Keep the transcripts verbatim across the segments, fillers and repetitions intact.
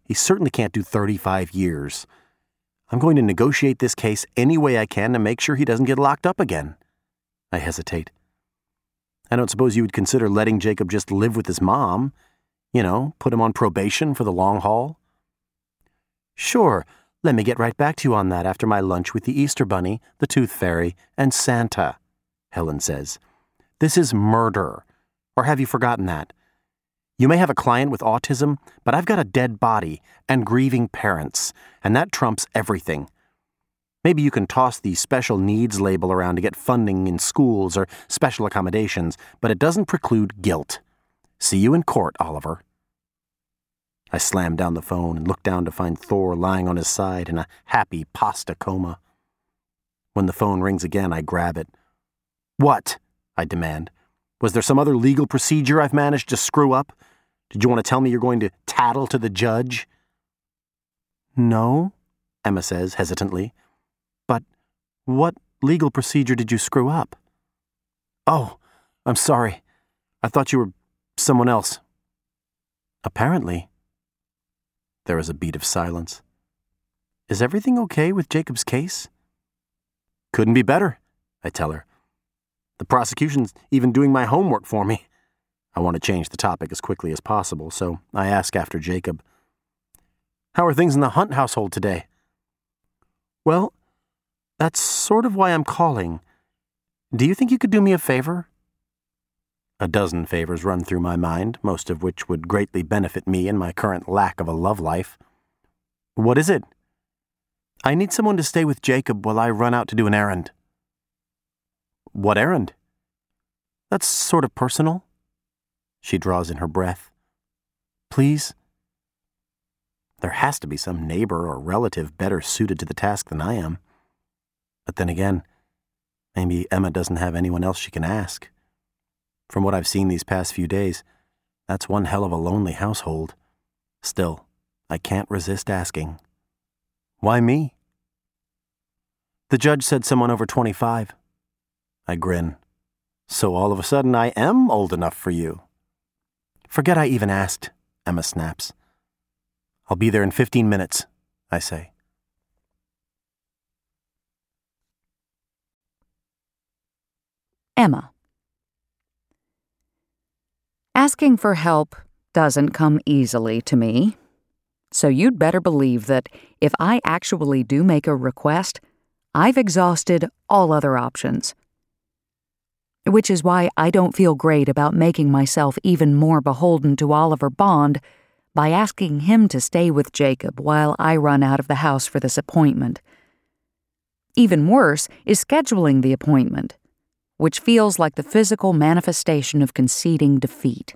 He certainly can't do thirty-five years. I'm going to negotiate this case any way I can to make sure he doesn't get locked up again. I hesitate. I don't suppose you would consider letting Jacob just live with his mom. You know, put him on probation for the long haul? Sure, let me get right back to you on that after my lunch with the Easter Bunny, the Tooth Fairy, and Santa, Helen says. This is murder. Or have you forgotten that? You may have a client with autism, but I've got a dead body and grieving parents, and that trumps everything. Maybe you can toss the special needs label around to get funding in schools or special accommodations, but it doesn't preclude guilt. See you in court, Oliver. I slam down the phone and look down to find Thor lying on his side in a happy pasta coma. When the phone rings again, I grab it. What? I demand. Was there some other legal procedure I've managed to screw up? Did you want to tell me you're going to tattle to the judge? No, Emma says hesitantly. But what legal procedure did you screw up? Oh, I'm sorry. I thought you were someone else. Apparently. There is a beat of silence. Is everything okay with Jacob's case? Couldn't be better, I tell her. The prosecution's even doing my homework for me. I want to change the topic as quickly as possible, so I ask after Jacob. How are things in the Hunt household today? Well, that's sort of why I'm calling. Do you think you could do me a favor? A dozen favors run through my mind, most of which would greatly benefit me in my current lack of a love life. What is it? I need someone to stay with Jacob while I run out to do an errand. What errand? That's sort of personal. She draws in her breath. Please? There has to be some neighbor or relative better suited to the task than I am. But then again, maybe Emma doesn't have anyone else she can ask. From what I've seen these past few days, that's one hell of a lonely household. Still, I can't resist asking. Why me? The judge said someone over twenty-five. I grin. So all of a sudden I am old enough for you. Forget I even asked, Emma snaps. I'll be there in fifteen minutes, I say. Emma. Asking for help doesn't come easily to me, so you'd better believe that if I actually do make a request, I've exhausted all other options. Which is why I don't feel great about making myself even more beholden to Oliver Bond by asking him to stay with Jacob while I run out of the house for this appointment. Even worse is scheduling the appointment, which feels like the physical manifestation of conceding defeat.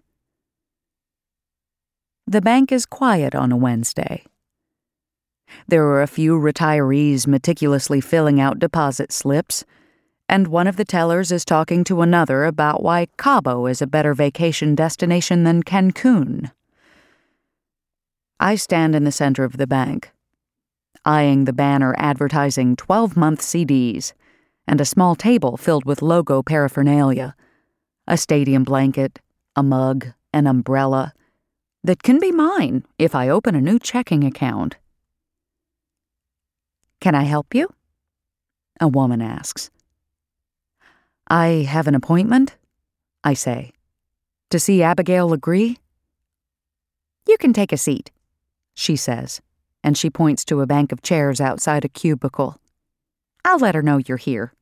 The bank is quiet on a Wednesday. There are a few retirees meticulously filling out deposit slips, and one of the tellers is talking to another about why Cabo is a better vacation destination than Cancun. I stand in the center of the bank, eyeing the banner advertising twelve-month C Ds and a small table filled with logo paraphernalia, a stadium blanket, a mug, an umbrella, that can be mine if I open a new checking account. Can I help you? A woman asks. I have an appointment, I say. To see Abigail Legree? You can take a seat, she says, and she points to a bank of chairs outside a cubicle. I'll let her know you're here.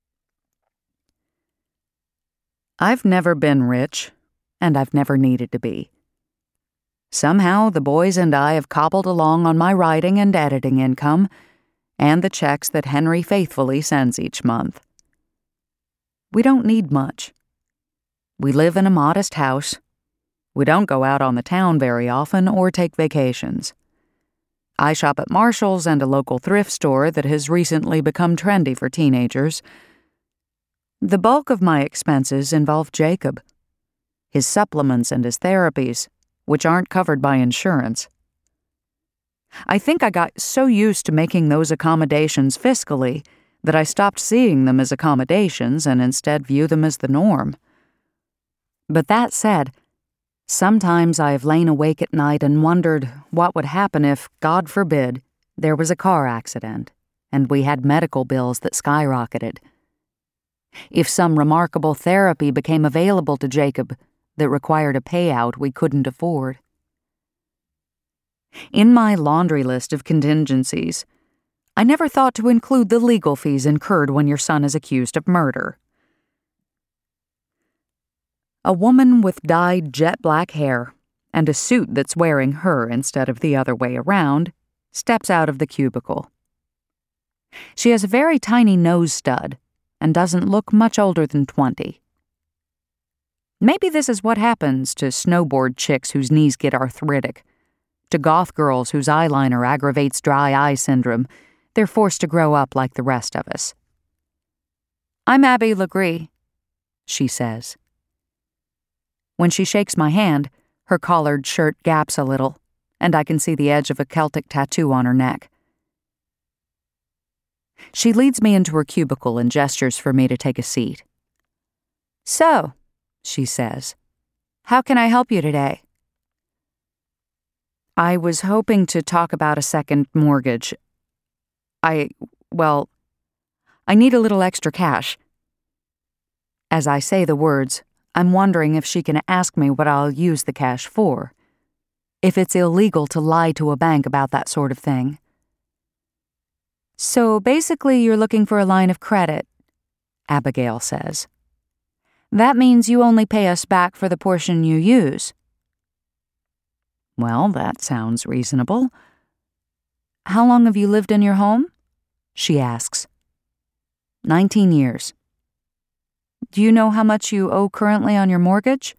I've never been rich, and I've never needed to be. Somehow the boys and I have cobbled along on my writing and editing income, and the checks that Henry faithfully sends each month. We don't need much. We live in a modest house. We don't go out on the town very often or take vacations. I shop at Marshall's and a local thrift store that has recently become trendy for teenagers. The bulk of my expenses involve Jacob, his supplements and his therapies, which aren't covered by insurance. I think I got so used to making those accommodations fiscally that I stopped seeing them as accommodations and instead view them as the norm. But that said, Sometimes I have lain awake at night and wondered what would happen if, God forbid, there was a car accident and we had medical bills that skyrocketed. If some remarkable therapy became available to Jacob that required a payout we couldn't afford. In my laundry list of contingencies, I never thought to include the legal fees incurred when your son is accused of murder. A woman with dyed jet black hair and a suit that's wearing her instead of the other way around steps out of the cubicle. She has a very tiny nose stud and doesn't look much older than twenty. Maybe this is what happens to snowboard chicks whose knees get arthritic, to goth girls whose eyeliner aggravates dry eye syndrome. They're forced to grow up like the rest of us. "I'm Abby Legree," she says. When she shakes my hand, her collared shirt gaps a little, and I can see the edge of a Celtic tattoo on her neck. She leads me into her cubicle and gestures for me to take a seat. "So," she says, "how can I help you today?" "I was hoping to talk about a second mortgage. I, well, I need a little extra cash." As I say the words, I'm wondering if she can ask me what I'll use the cash for. If it's illegal to lie to a bank about that sort of thing. "So basically you're looking for a line of credit," Abigail says. "That means you only pay us back for the portion you use." Well, that sounds reasonable. "How long have you lived in your home?" she asks. Nineteen years. "Do you know how much you owe currently on your mortgage?"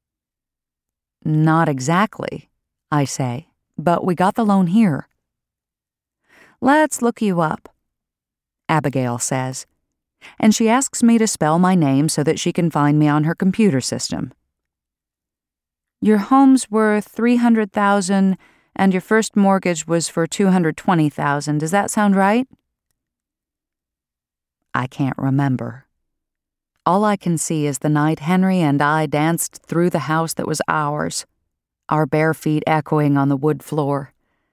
"Not exactly," I say, "but we got the loan here." "Let's look you up," Abigail says, and she asks me to spell my name so that she can find me on her computer system. "Your home's worth three hundred thousand dollars and your first mortgage was for two hundred twenty thousand dollars. Does that sound right?" I can't remember. All I can see is the night Henry and I danced through the house that was ours, our bare feet echoing on the wood floor.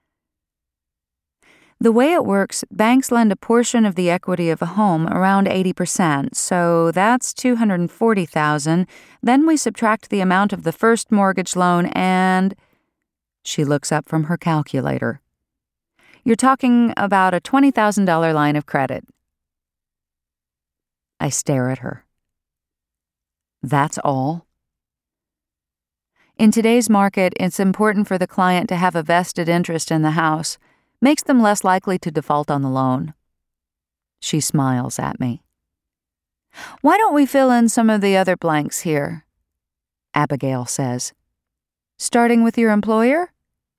The way it works, banks lend a portion of the equity of a home, around eighty percent, so that's two hundred forty thousand dollars. Then we subtract the amount of the first mortgage loan and... She looks up from her calculator. "You're talking about a twenty thousand dollars line of credit." I stare at her. That's all? In today's market, it's important for the client to have a vested interest in the house. Makes them less likely to default on the loan. She smiles at me. "Why don't we fill in some of the other blanks here?" Abigail says. "Starting with your employer?"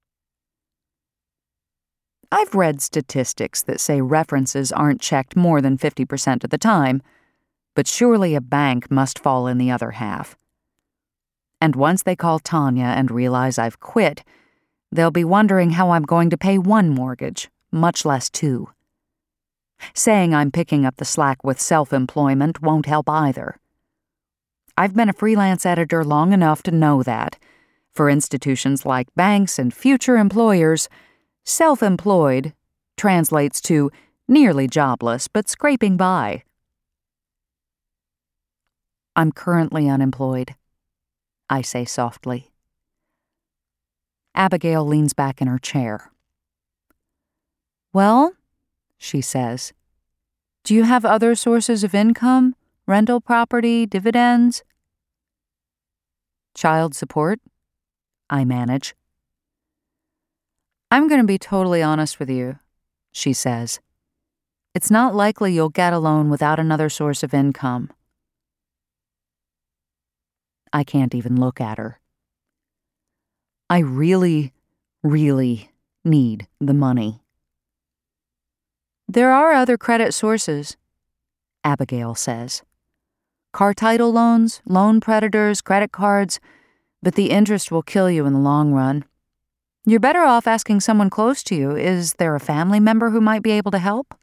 I've read statistics that say references aren't checked more than fifty percent of the time, but surely a bank must fall in the other half. And once they call Tanya and realize I've quit, they'll be wondering how I'm going to pay one mortgage, much less two. Saying I'm picking up the slack with self-employment won't help either. I've been a freelance editor long enough to know that, for institutions like banks and future employers, self-employed translates to nearly jobless but scraping by. I'm currently unemployed, I say softly. Abigail leans back in her chair. "Well," she says, "do you have other sources of income? Rental property, dividends?" "Child support," I manage. "I'm going to be totally honest with you," she says. "It's not likely you'll get a loan without another source of income." I can't even look at her. I really, really need the money. "There are other credit sources," Abigail says. "Car title loans, loan predators, credit cards, but the interest will kill you in the long run. You're better off asking someone close to you. Is there a family member who might be able to help?"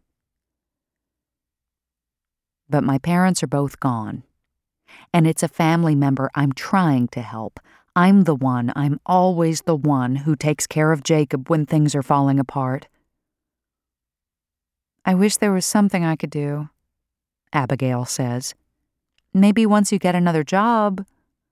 But my parents are both gone, and it's a family member I'm trying to help. I'm the one, I'm always the one who takes care of Jacob when things are falling apart. I wish there was something I could do, Abigail says. Maybe once you get another job.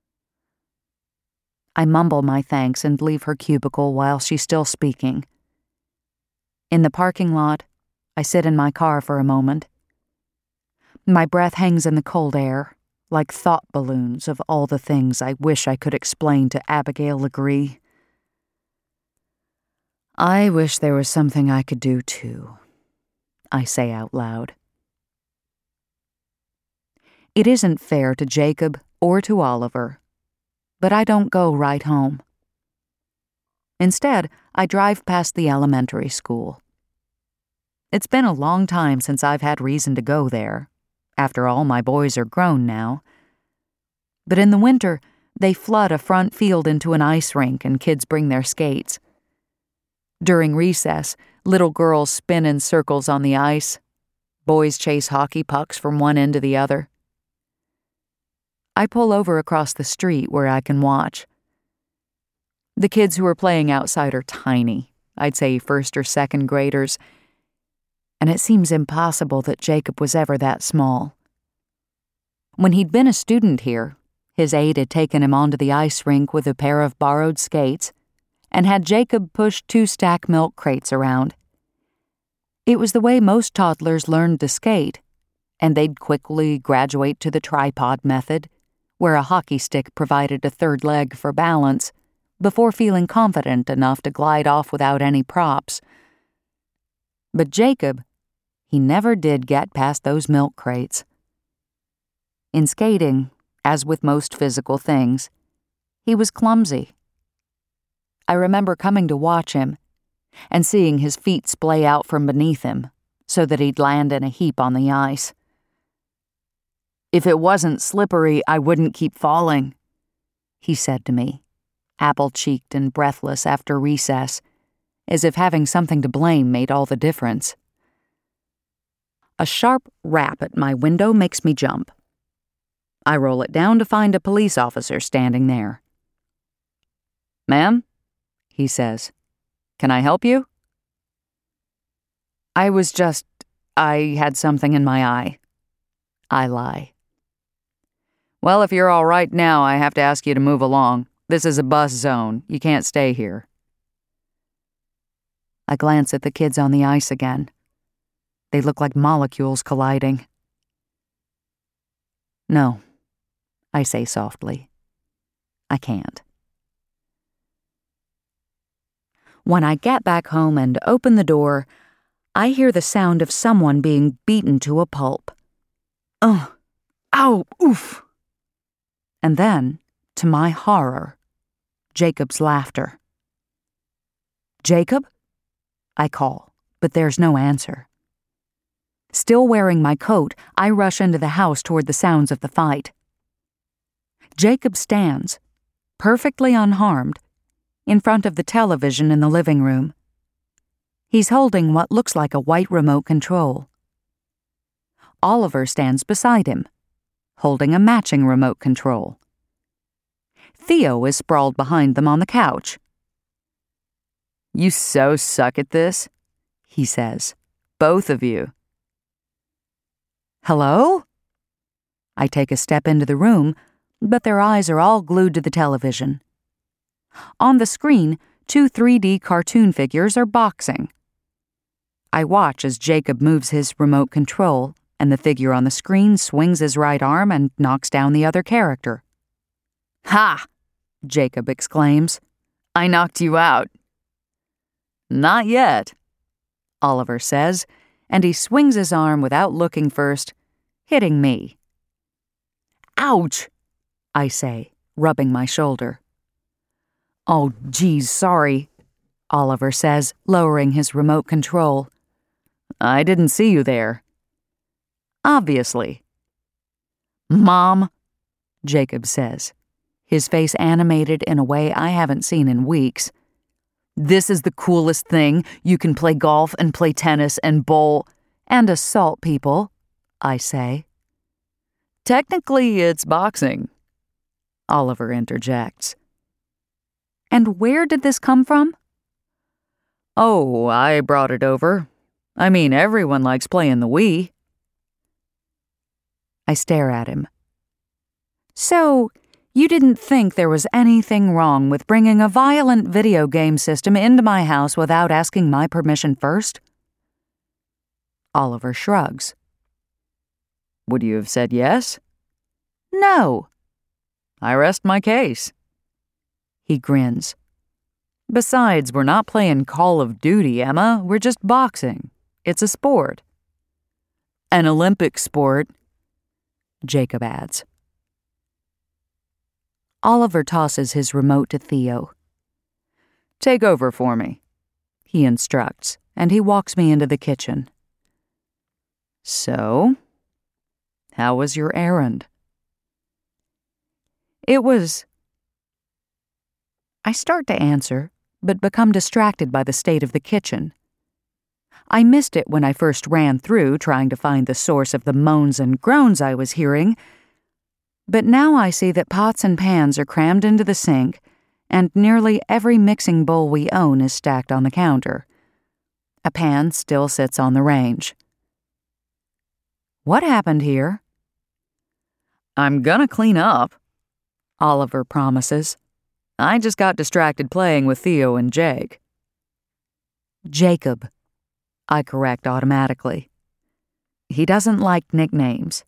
I mumble my thanks and leave her cubicle while she's still speaking. In the parking lot, I sit in my car for a moment. My breath hangs in the cold air, like thought balloons of all the things I wish I could explain to Abigail Legree. I wish there was something I could do too, I say out loud. It isn't fair to Jacob or to Oliver, but I don't go right home. Instead, I drive past the elementary school. It's been a long time since I've had reason to go there. After all, my boys are grown now. But in the winter, they flood a front field into an ice rink and kids bring their skates. During recess, little girls spin in circles on the ice. Boys chase hockey pucks from one end to the other. I pull over across the street where I can watch. The kids who are playing outside are tiny, I'd say first or second graders, and it seems impossible that Jacob was ever that small. When he'd been a student here, his aide had taken him onto the ice rink with a pair of borrowed skates and had Jacob push two stack milk crates around. It was the way most toddlers learned to skate, and they'd quickly graduate to the tripod method, where a hockey stick provided a third leg for balance, before feeling confident enough to glide off without any props. But Jacob, he never did get past those milk crates. In skating, as with most physical things, he was clumsy. I remember coming to watch him and seeing his feet splay out from beneath him so that he'd land in a heap on the ice. "If it wasn't slippery, I wouldn't keep falling," he said to me, apple-cheeked and breathless after recess, as if having something to blame made all the difference. A sharp rap at my window makes me jump. I roll it down to find a police officer standing there. "Ma'am," he says, "can I help you?" "I was just, I had something in my eye." I lie. "Well, if you're all right now, I have to ask you to move along. This is a bus zone. You can't stay here." I glance at the kids on the ice again. They look like molecules colliding. "No," I say softly. "I can't." When I get back home and open the door, I hear the sound of someone being beaten to a pulp. Ugh! Ow! Oof! And then, to my horror, Jacob's laughter. "Jacob?" I call, but there's no answer. Still wearing my coat, I rush into the house toward the sounds of the fight. Jacob stands, perfectly unharmed, in front of the television in the living room. He's holding what looks like a white remote control. Oliver stands beside him, holding a matching remote control. Theo is sprawled behind them on the couch. "You so suck at this," he says. "Both of you." "Hello?" I take a step into the room, but their eyes are all glued to the television. On the screen, two three D cartoon figures are boxing. I watch as Jacob moves his remote control, and the figure on the screen swings his right arm and knocks down the other character. "Ha!" Jacob exclaims. "I knocked you out." "Not yet," Oliver says, and he swings his arm without looking first, hitting me. "Ouch!" I say, rubbing my shoulder. "Oh, geez, sorry," Oliver says, lowering his remote control. "I didn't see you there." "Obviously." "Mom," Jacob says, his face animated in a way I haven't seen in weeks. "This is the coolest thing. You can play golf and play tennis and bowl and assault people," I say. "Technically, it's boxing," Oliver interjects. And where did this come from? Oh, I brought it over. I mean, everyone likes playing the Wii. I stare at him. So, you didn't think there was anything wrong with bringing a violent video game system into my house without asking my permission first? Oliver shrugs. Would you have said yes? No. I rest my case. He grins. Besides, we're not playing Call of Duty, Emma. We're just boxing. It's a sport. An Olympic sport, Jacob adds. Oliver tosses his remote to Theo. Take over for me, he instructs, and he walks me into the kitchen. So, how was your errand? It was... I start to answer, but become distracted by the state of the kitchen. I missed it when I first ran through trying to find the source of the moans and groans I was hearing, but now I see that pots and pans are crammed into the sink, and nearly every mixing bowl we own is stacked on the counter. A pan still sits on the range. What happened here? I'm gonna clean up, Oliver promises. I just got distracted playing with Theo and Jake. Jacob, I correct automatically. He doesn't like nicknames.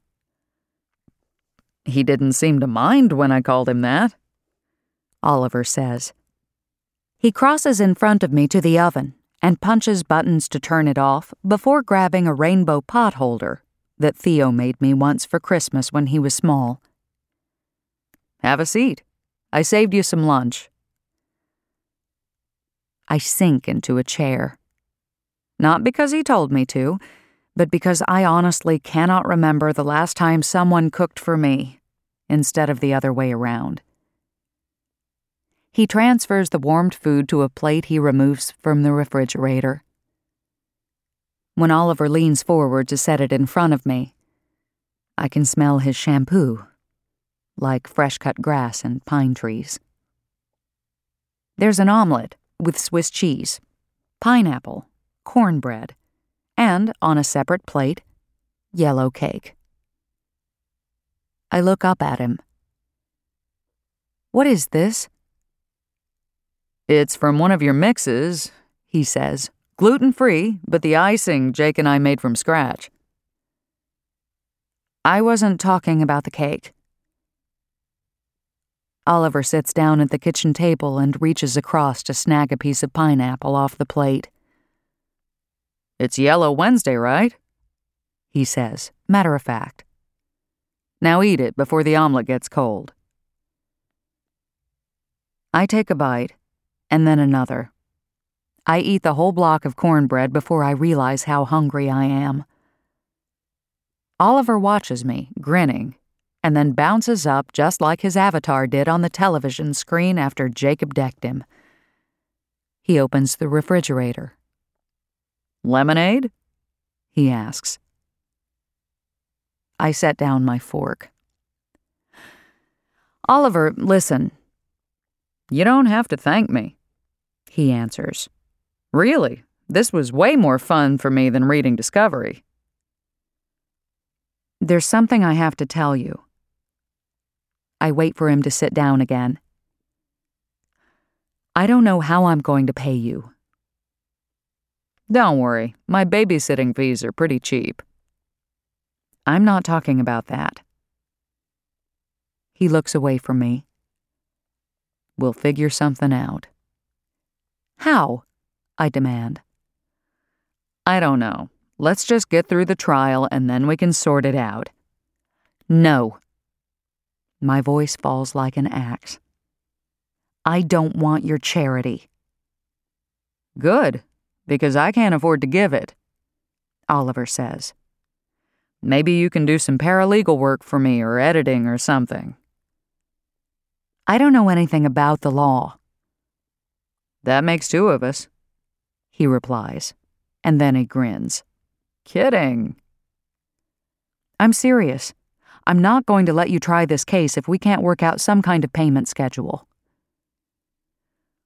He didn't seem to mind when I called him that, Oliver says. He crosses in front of me to the oven and punches buttons to turn it off before grabbing a rainbow pot holder that Theo made me once for Christmas when he was small. Have a seat. I saved you some lunch. I sink into a chair. Not because he told me to, but because I honestly cannot remember the last time someone cooked for me, instead of the other way around. He transfers the warmed food to a plate he removes from the refrigerator. When Oliver leans forward to set it in front of me, I can smell his shampoo, like fresh-cut grass and pine trees. There's an omelet with Swiss cheese, pineapple, cornbread, and, on a separate plate, yellow cake. I look up at him. What is this? It's from one of your mixes, he says. Gluten-free, but the icing Jake and I made from scratch. I wasn't talking about the cake. Oliver sits down at the kitchen table and reaches across to snag a piece of pineapple off the plate. It's Yellow Wednesday, right? He says, matter of fact. Now eat it before the omelet gets cold. I take a bite, and then another. I eat the whole block of cornbread before I realize how hungry I am. Oliver watches me, grinning, and then bounces up just like his avatar did on the television screen after Jacob decked him. He opens the refrigerator. Lemonade? He asks. I set down my fork. Oliver, listen. You don't have to thank me, he answers. Really, this was way more fun for me than reading Discovery. There's something I have to tell you. I wait for him to sit down again. I don't know how I'm going to pay you. Don't worry, my babysitting fees are pretty cheap. I'm not talking about that. He looks away from me. We'll figure something out. How? I demand. I don't know. Let's just get through the trial and then we can sort it out. No. My voice falls like an axe. I don't want your charity. Good, because I can't afford to give it, Oliver says. Maybe you can do some paralegal work for me or editing or something. I don't know anything about the law. That makes two of us, he replies, and then he grins. Kidding. I'm serious. I'm not going to let you try this case if we can't work out some kind of payment schedule.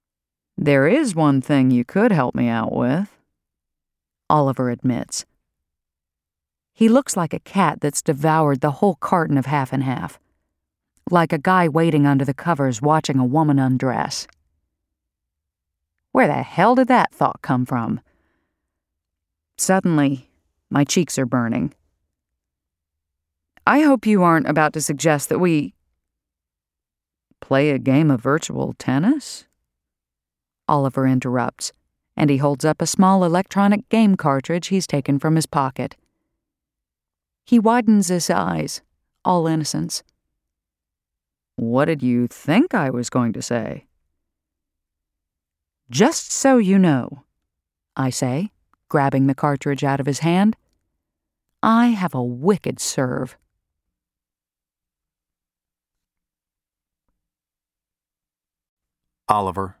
There is one thing you could help me out with, Oliver admits. He looks like a cat that's devoured the whole carton of half and half, like a guy waiting under the covers watching a woman undress. Where the hell did that thought come from? Suddenly, my cheeks are burning. I hope you aren't about to suggest that we play a game of virtual tennis? Oliver interrupts, and he holds up a small electronic game cartridge he's taken from his pocket. He widens his eyes, all innocence. What did you think I was going to say? Just so you know, I say, grabbing the cartridge out of his hand, I have a wicked serve. Oliver.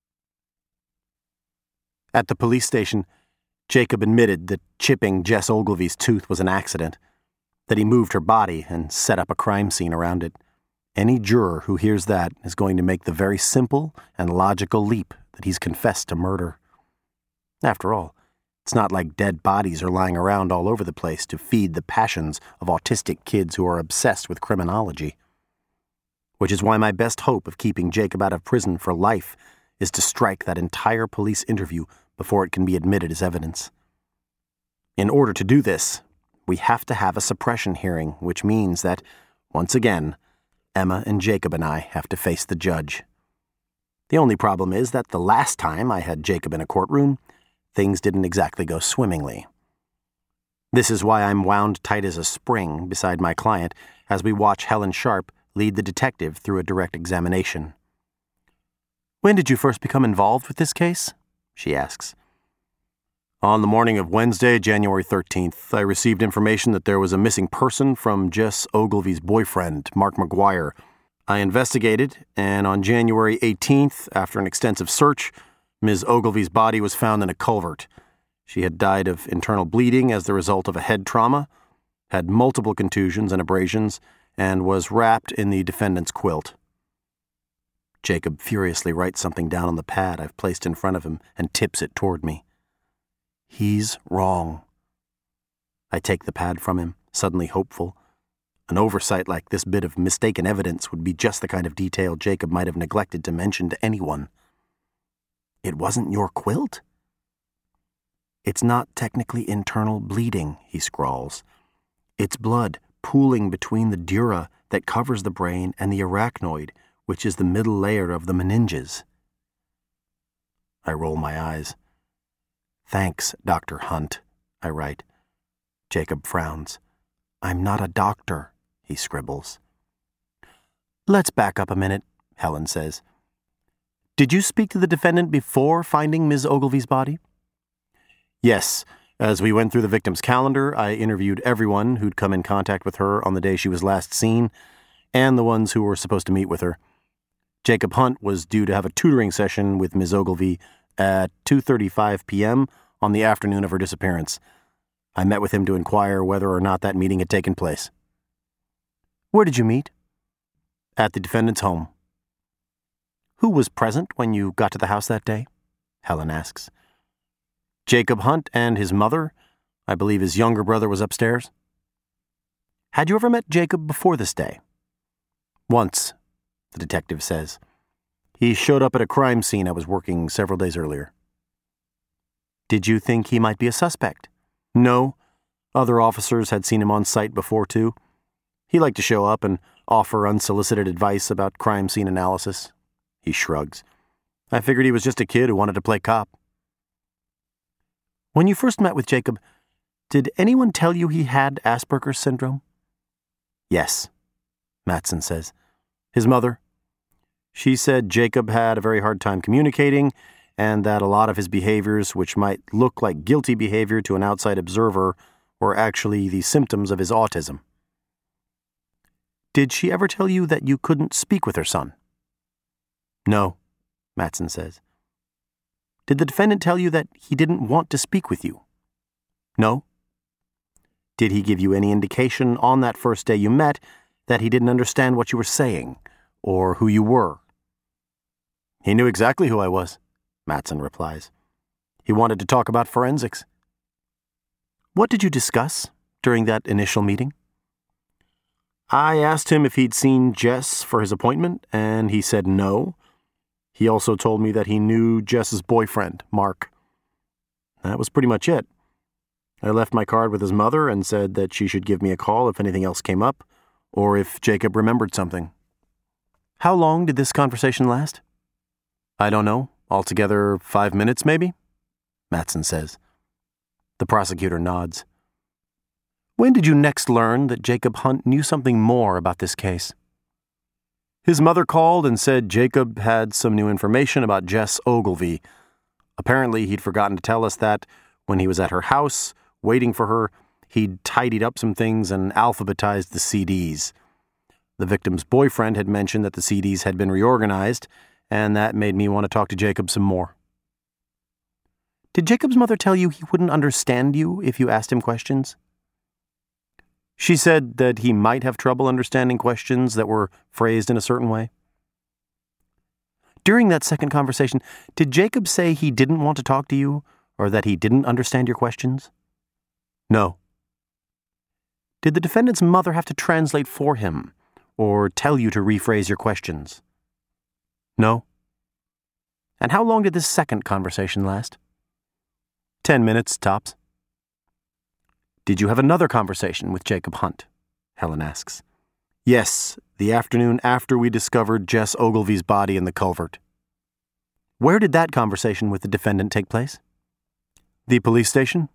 At the police station, Jacob admitted that chipping Jess Ogilvy's tooth was an accident, that he moved her body and set up a crime scene around it. Any juror who hears that is going to make the very simple and logical leap that he's confessed to murder. After all, it's not like dead bodies are lying around all over the place to feed the passions of autistic kids who are obsessed with criminology. Which is why my best hope of keeping Jacob out of prison for life is to strike that entire police interview before it can be admitted as evidence. In order to do this, we have to have a suppression hearing, which means that, once again, Emma and Jacob and I have to face the judge. The only problem is that the last time I had Jacob in a courtroom, things didn't exactly go swimmingly. This is why I'm wound tight as a spring beside my client as we watch Helen Sharp lead the detective through a direct examination. When did you first become involved with this case? She asks. On the morning of Wednesday, January thirteenth, I received information that there was a missing person from Jess Ogilvy's boyfriend, Mark McGuire. I investigated, and on January eighteenth, after an extensive search, Miz Ogilvy's body was found in a culvert. She had died of internal bleeding as the result of a head trauma, had multiple contusions and abrasions, and was wrapped in the defendant's quilt. Jacob furiously writes something down on the pad I've placed in front of him and tips it toward me. He's wrong. I take the pad from him, suddenly hopeful. An oversight like this bit of mistaken evidence would be just the kind of detail Jacob might have neglected to mention to anyone. It wasn't your quilt? It's not technically internal bleeding, he scrawls. It's blood pooling between the dura that covers the brain and the arachnoid, which is the middle layer of the meninges. I roll my eyes. Thanks, Doctor Hunt, I write. Jacob frowns. I'm not a doctor, he scribbles. Let's back up a minute, Helen says. Did you speak to the defendant before finding Miz Ogilvy's body? Yes. As we went through the victim's calendar, I interviewed everyone who'd come in contact with her on the day she was last seen, and the ones who were supposed to meet with her. Jacob Hunt was due to have a tutoring session with Miz Ogilvy at two thirty-five p.m. on the afternoon of her disappearance. I met with him to inquire whether or not that meeting had taken place. Where did you meet? At the defendant's home. Who was present when you got to the house that day? Helen asks. Jacob Hunt and his mother. I believe his younger brother was upstairs. Had you ever met Jacob before this day? Once, the detective says. He showed up at a crime scene I was working several days earlier. Did you think he might be a suspect? No. Other officers had seen him on site before, too. He liked to show up and offer unsolicited advice about crime scene analysis. He shrugs. I figured he was just a kid who wanted to play cop. When you first met with Jacob, did anyone tell you he had Asperger's syndrome? Yes, Mattson says. His mother? She said Jacob had a very hard time communicating and that a lot of his behaviors, which might look like guilty behavior to an outside observer, were actually the symptoms of his autism. Did she ever tell you that you couldn't speak with her son? No, Mattson says. Did the defendant tell you that he didn't want to speak with you? No. Did he give you any indication on that first day you met that he didn't understand what you were saying or who you were? He knew exactly who I was, Matson replies. He wanted to talk about forensics. What did you discuss during that initial meeting? I asked him if he'd seen Jess for his appointment, and he said no. He also told me that he knew Jess's boyfriend, Mark. That was pretty much it. I left my card with his mother and said that she should give me a call if anything else came up, or if Jacob remembered something. How long did this conversation last? I don't know. Altogether, five minutes, maybe? Matson says. The prosecutor nods. When did you next learn that Jacob Hunt knew something more about this case? His mother called and said Jacob had some new information about Jess Ogilvy. Apparently, he'd forgotten to tell us that when he was at her house, waiting for her, he'd tidied up some things and alphabetized the C Ds. The victim's boyfriend had mentioned that the C Ds had been reorganized, and that made me want to talk to Jacob some more. Did Jacob's mother tell you he wouldn't understand you if you asked him questions? She said that he might have trouble understanding questions that were phrased in a certain way. During that second conversation, did Jacob say he didn't want to talk to you, or that he didn't understand your questions? No. Did the defendant's mother have to translate for him, or tell you to rephrase your questions? No. And how long did this second conversation last? Ten minutes, tops. Did you have another conversation with Jacob Hunt? Helen asks. Yes, the afternoon after we discovered Jess Ogilvy's body in the culvert. Where did that conversation with the defendant take place? The police station.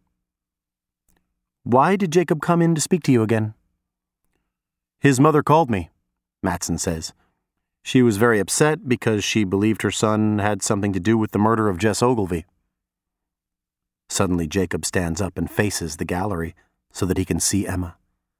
Why did Jacob come in to speak to you again? His mother called me, Matson says. She was very upset because she believed her son had something to do with the murder of Jess Ogilvy. Suddenly, Jacob stands up and faces the gallery so that he can see Emma.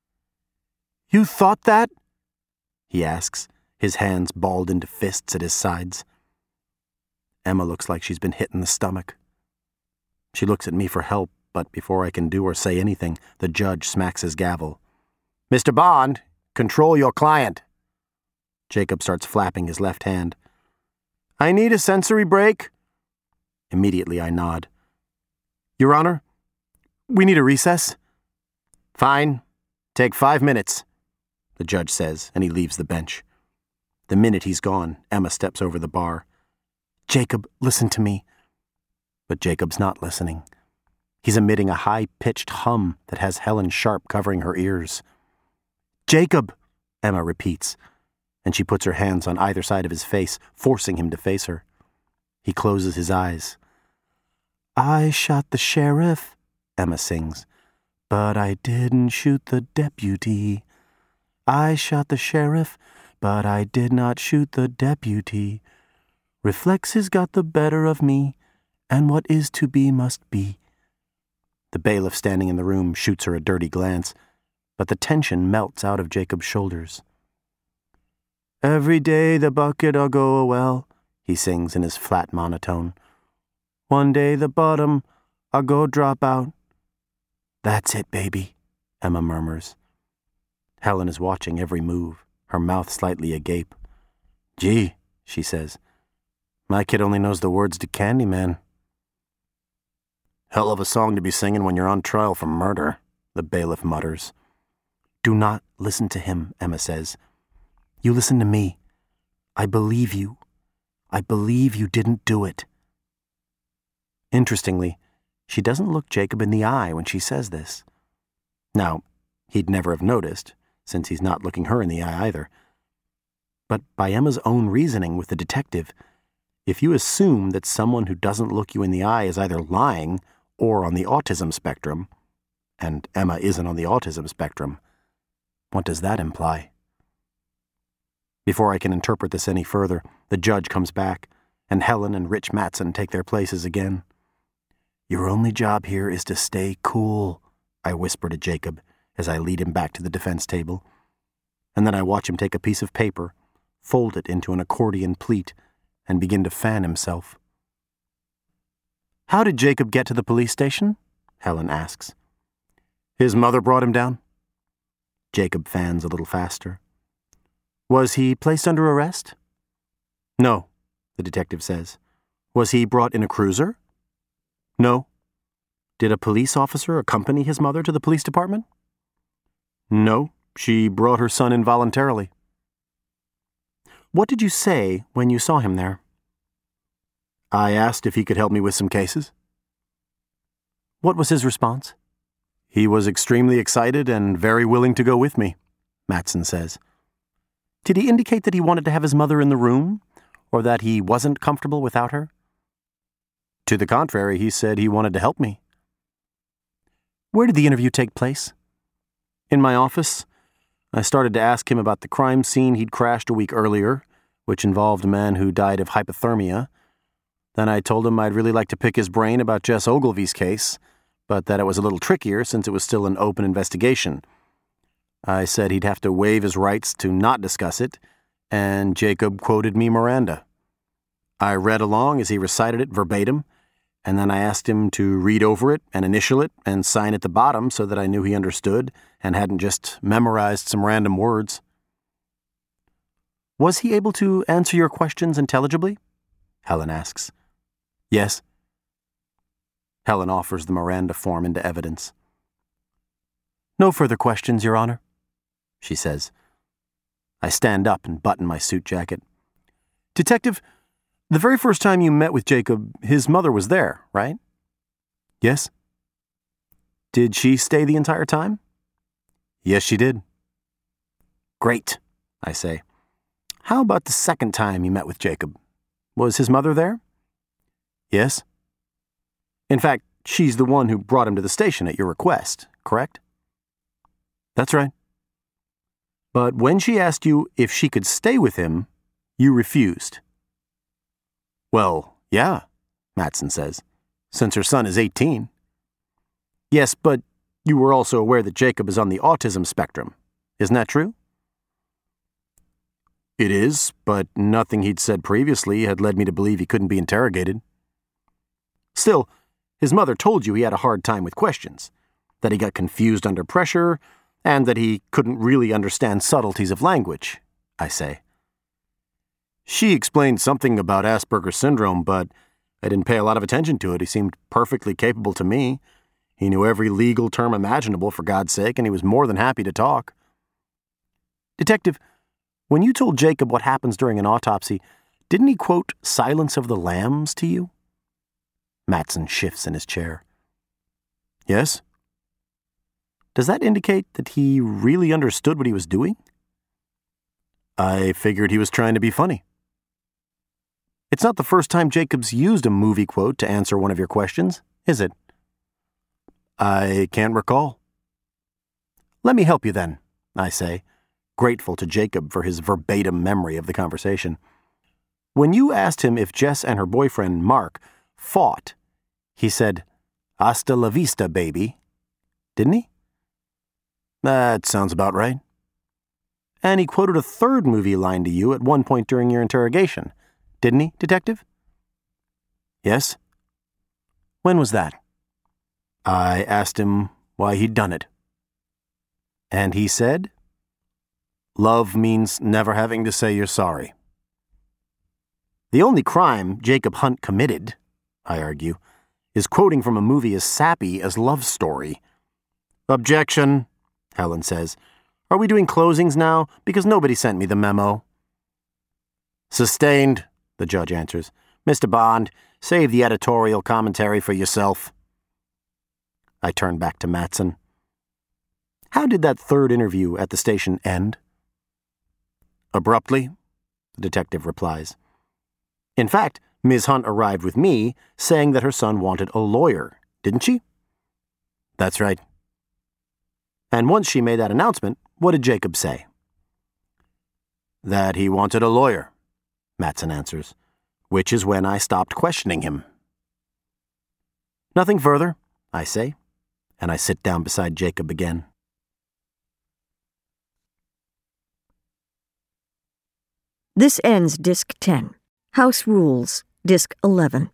You thought that? He asks, his hands balled into fists at his sides. Emma looks like she's been hit in the stomach. She looks at me for help, but before I can do or say anything, the judge smacks his gavel. Mister Bond, control your client. Jacob starts flapping his left hand. I need a sensory break. Immediately I nod. Your Honor, we need a recess. Fine. Take five minutes, the judge says, and he leaves the bench. The minute he's gone, Emma steps over the bar. Jacob, listen to me. But Jacob's not listening. He's emitting a high-pitched hum that has Helen Sharp covering her ears. Jacob, Emma repeats, and she puts her hands on either side of his face, forcing him to face her. He closes his eyes. I shot the sheriff, Emma sings, but I didn't shoot the deputy. I shot the sheriff, but I did not shoot the deputy. Reflexes got the better of me, and what is to be must be. The bailiff standing in the room shoots her a dirty glance, but the tension melts out of Jacob's shoulders. Every day the bucket I'll go a well, he sings in his flat monotone. One day the bottom, I'll go drop out. That's it, baby, Emma murmurs. Helen is watching every move, her mouth slightly agape. Gee, she says, my kid only knows the words to Candyman. Hell of a song to be singing when you're on trial for murder, the bailiff mutters. Do not listen to him, Emma says. You listen to me. I believe you. I believe you didn't do it. Interestingly, she doesn't look Jacob in the eye when she says this. Now, he'd never have noticed, since he's not looking her in the eye either. But by Emma's own reasoning with the detective, if you assume that someone who doesn't look you in the eye is either lying or on the autism spectrum, and Emma isn't on the autism spectrum, what does that imply? Before I can interpret this any further, the judge comes back, and Helen and Rich Matson take their places again. Your only job here is to stay cool, I whisper to Jacob as I lead him back to the defense table. And then I watch him take a piece of paper, fold it into an accordion pleat, and begin to fan himself. How did Jacob get to the police station? Helen asks. His mother brought him down. Jacob fans a little faster. Was he placed under arrest? No, the detective says. Was he brought in a cruiser? No. Did a police officer accompany his mother to the police department? No, she brought her son involuntarily. What did you say when you saw him there? I asked if he could help me with some cases. What was his response? He was extremely excited and very willing to go with me, Mattson says. Did he indicate that he wanted to have his mother in the room, or that he wasn't comfortable without her? To the contrary, he said he wanted to help me. Where did the interview take place? In my office. I started to ask him about the crime scene he'd crashed a week earlier, which involved a man who died of hypothermia. Then I told him I'd really like to pick his brain about Jess Ogilvy's case, but that it was a little trickier since it was still an open investigation. I said he'd have to waive his rights to not discuss it, and Jacob quoted me Miranda. I read along as he recited it verbatim, and then I asked him to read over it and initial it and sign at the bottom so that I knew he understood and hadn't just memorized some random words. Was he able to answer your questions intelligibly? Helen asks. Yes. Helen offers the Miranda form into evidence. No further questions, Your Honor, she says. I stand up and button my suit jacket. Detective, the very first time you met with Jacob, his mother was there, right? Yes. Did she stay the entire time? Yes, she did. Great, I say. How about the second time you met with Jacob? Was his mother there? Yes. In fact, she's the one who brought him to the station at your request, correct? That's right. But when she asked you if she could stay with him, you refused. Well, yeah, Mattson says, since her son is eighteen. Yes, but you were also aware that Jacob is on the autism spectrum. Isn't that true? It is, but nothing he'd said previously had led me to believe he couldn't be interrogated. Still, his mother told you he had a hard time with questions, that he got confused under pressure, and that he couldn't really understand subtleties of language, I say. She explained something about Asperger's syndrome, but I didn't pay a lot of attention to it. He seemed perfectly capable to me. He knew every legal term imaginable, for God's sake, and he was more than happy to talk. Detective, when you told Jacob what happens during an autopsy, didn't he quote Silence of the Lambs to you? Mattson shifts in his chair. Yes? Does that indicate that he really understood what he was doing? I figured he was trying to be funny. It's not the first time Jacob's used a movie quote to answer one of your questions, is it? I can't recall. Let me help you then, I say, grateful to Jacob for his verbatim memory of the conversation. When you asked him if Jess and her boyfriend, Mark, fought, he said, "Hasta la vista, baby." Didn't he? That sounds about right. And he quoted a third movie line to you at one point during your interrogation. Didn't he, Detective? Yes. When was that? I asked him why he'd done it. And he said, "Love means never having to say you're sorry." The only crime Jacob Hunt committed, I argue, is quoting from a movie as sappy as Love Story. Objection, Helen says. Are we doing closings now? Because nobody sent me the memo. Sustained, the judge answers. Mister Bond, save the editorial commentary for yourself. I turn back to Mattson. How did that third interview at the station end? Abruptly, the detective replies. In fact, Miz Hunt arrived with me saying that her son wanted a lawyer, didn't she? That's right. And once she made that announcement, what did Jacob say? That he wanted a lawyer, Mattson answers, which is when I stopped questioning him. Nothing further, I say, and I sit down beside Jacob again. This ends Disc ten. House Rules, Disc eleven.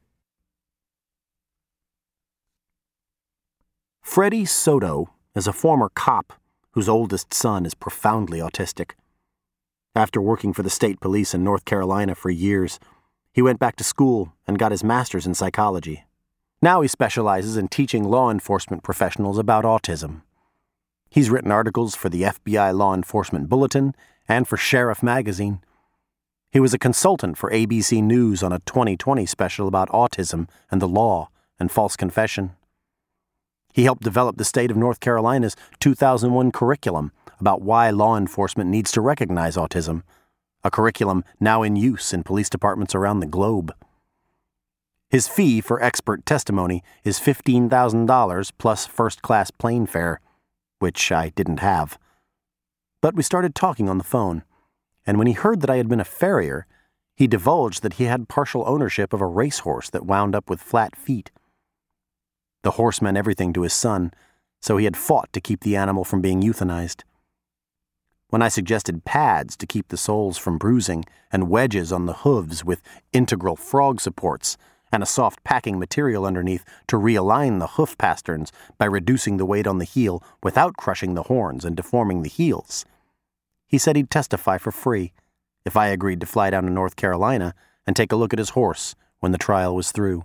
Freddie Soto is a former cop whose oldest son is profoundly autistic. After working for the state police in North Carolina for years, He went back to school and got his master's in psychology. Now he specializes in teaching law enforcement professionals about autism. He's written articles for the F B I Law Enforcement Bulletin and for Sheriff Magazine. He was a consultant for A B C News on a twenty twenty special about autism and the law and false confession. He helped develop the state of North Carolina's two thousand one curriculum about why law enforcement needs to recognize autism, a curriculum now in use in police departments around the globe. His fee for expert testimony is fifteen thousand dollars plus first-class plane fare, which I didn't have. But we started talking on the phone, and when he heard that I had been a farrier, he divulged that he had partial ownership of a racehorse that wound up with flat feet. The horse meant everything to his son, so he had fought to keep the animal from being euthanized. When I suggested pads to keep the soles from bruising and wedges on the hooves with integral frog supports and a soft packing material underneath to realign the hoof pasterns by reducing the weight on the heel without crushing the horns and deforming the heels, he said he'd testify for free if I agreed to fly down to North Carolina and take a look at his horse when the trial was through.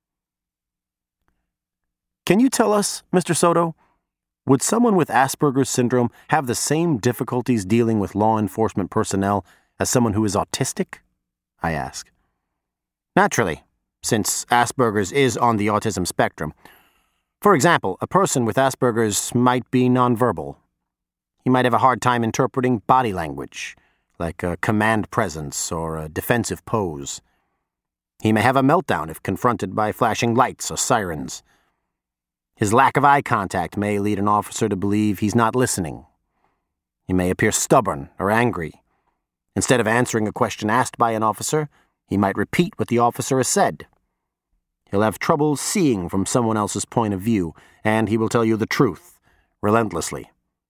Can you tell us, Mister Soto, would someone with Asperger's syndrome have the same difficulties dealing with law enforcement personnel as someone who is autistic? I ask. Naturally, since Asperger's is on the autism spectrum. For example, a person with Asperger's might be nonverbal. He might have a hard time interpreting body language, like a command presence or a defensive pose. He may have a meltdown if confronted by flashing lights or sirens. His lack of eye contact may lead an officer to believe he's not listening. He may appear stubborn or angry. Instead of answering a question asked by an officer, he might repeat what the officer has said. He'll have trouble seeing from someone else's point of view, and he will tell you the truth, relentlessly.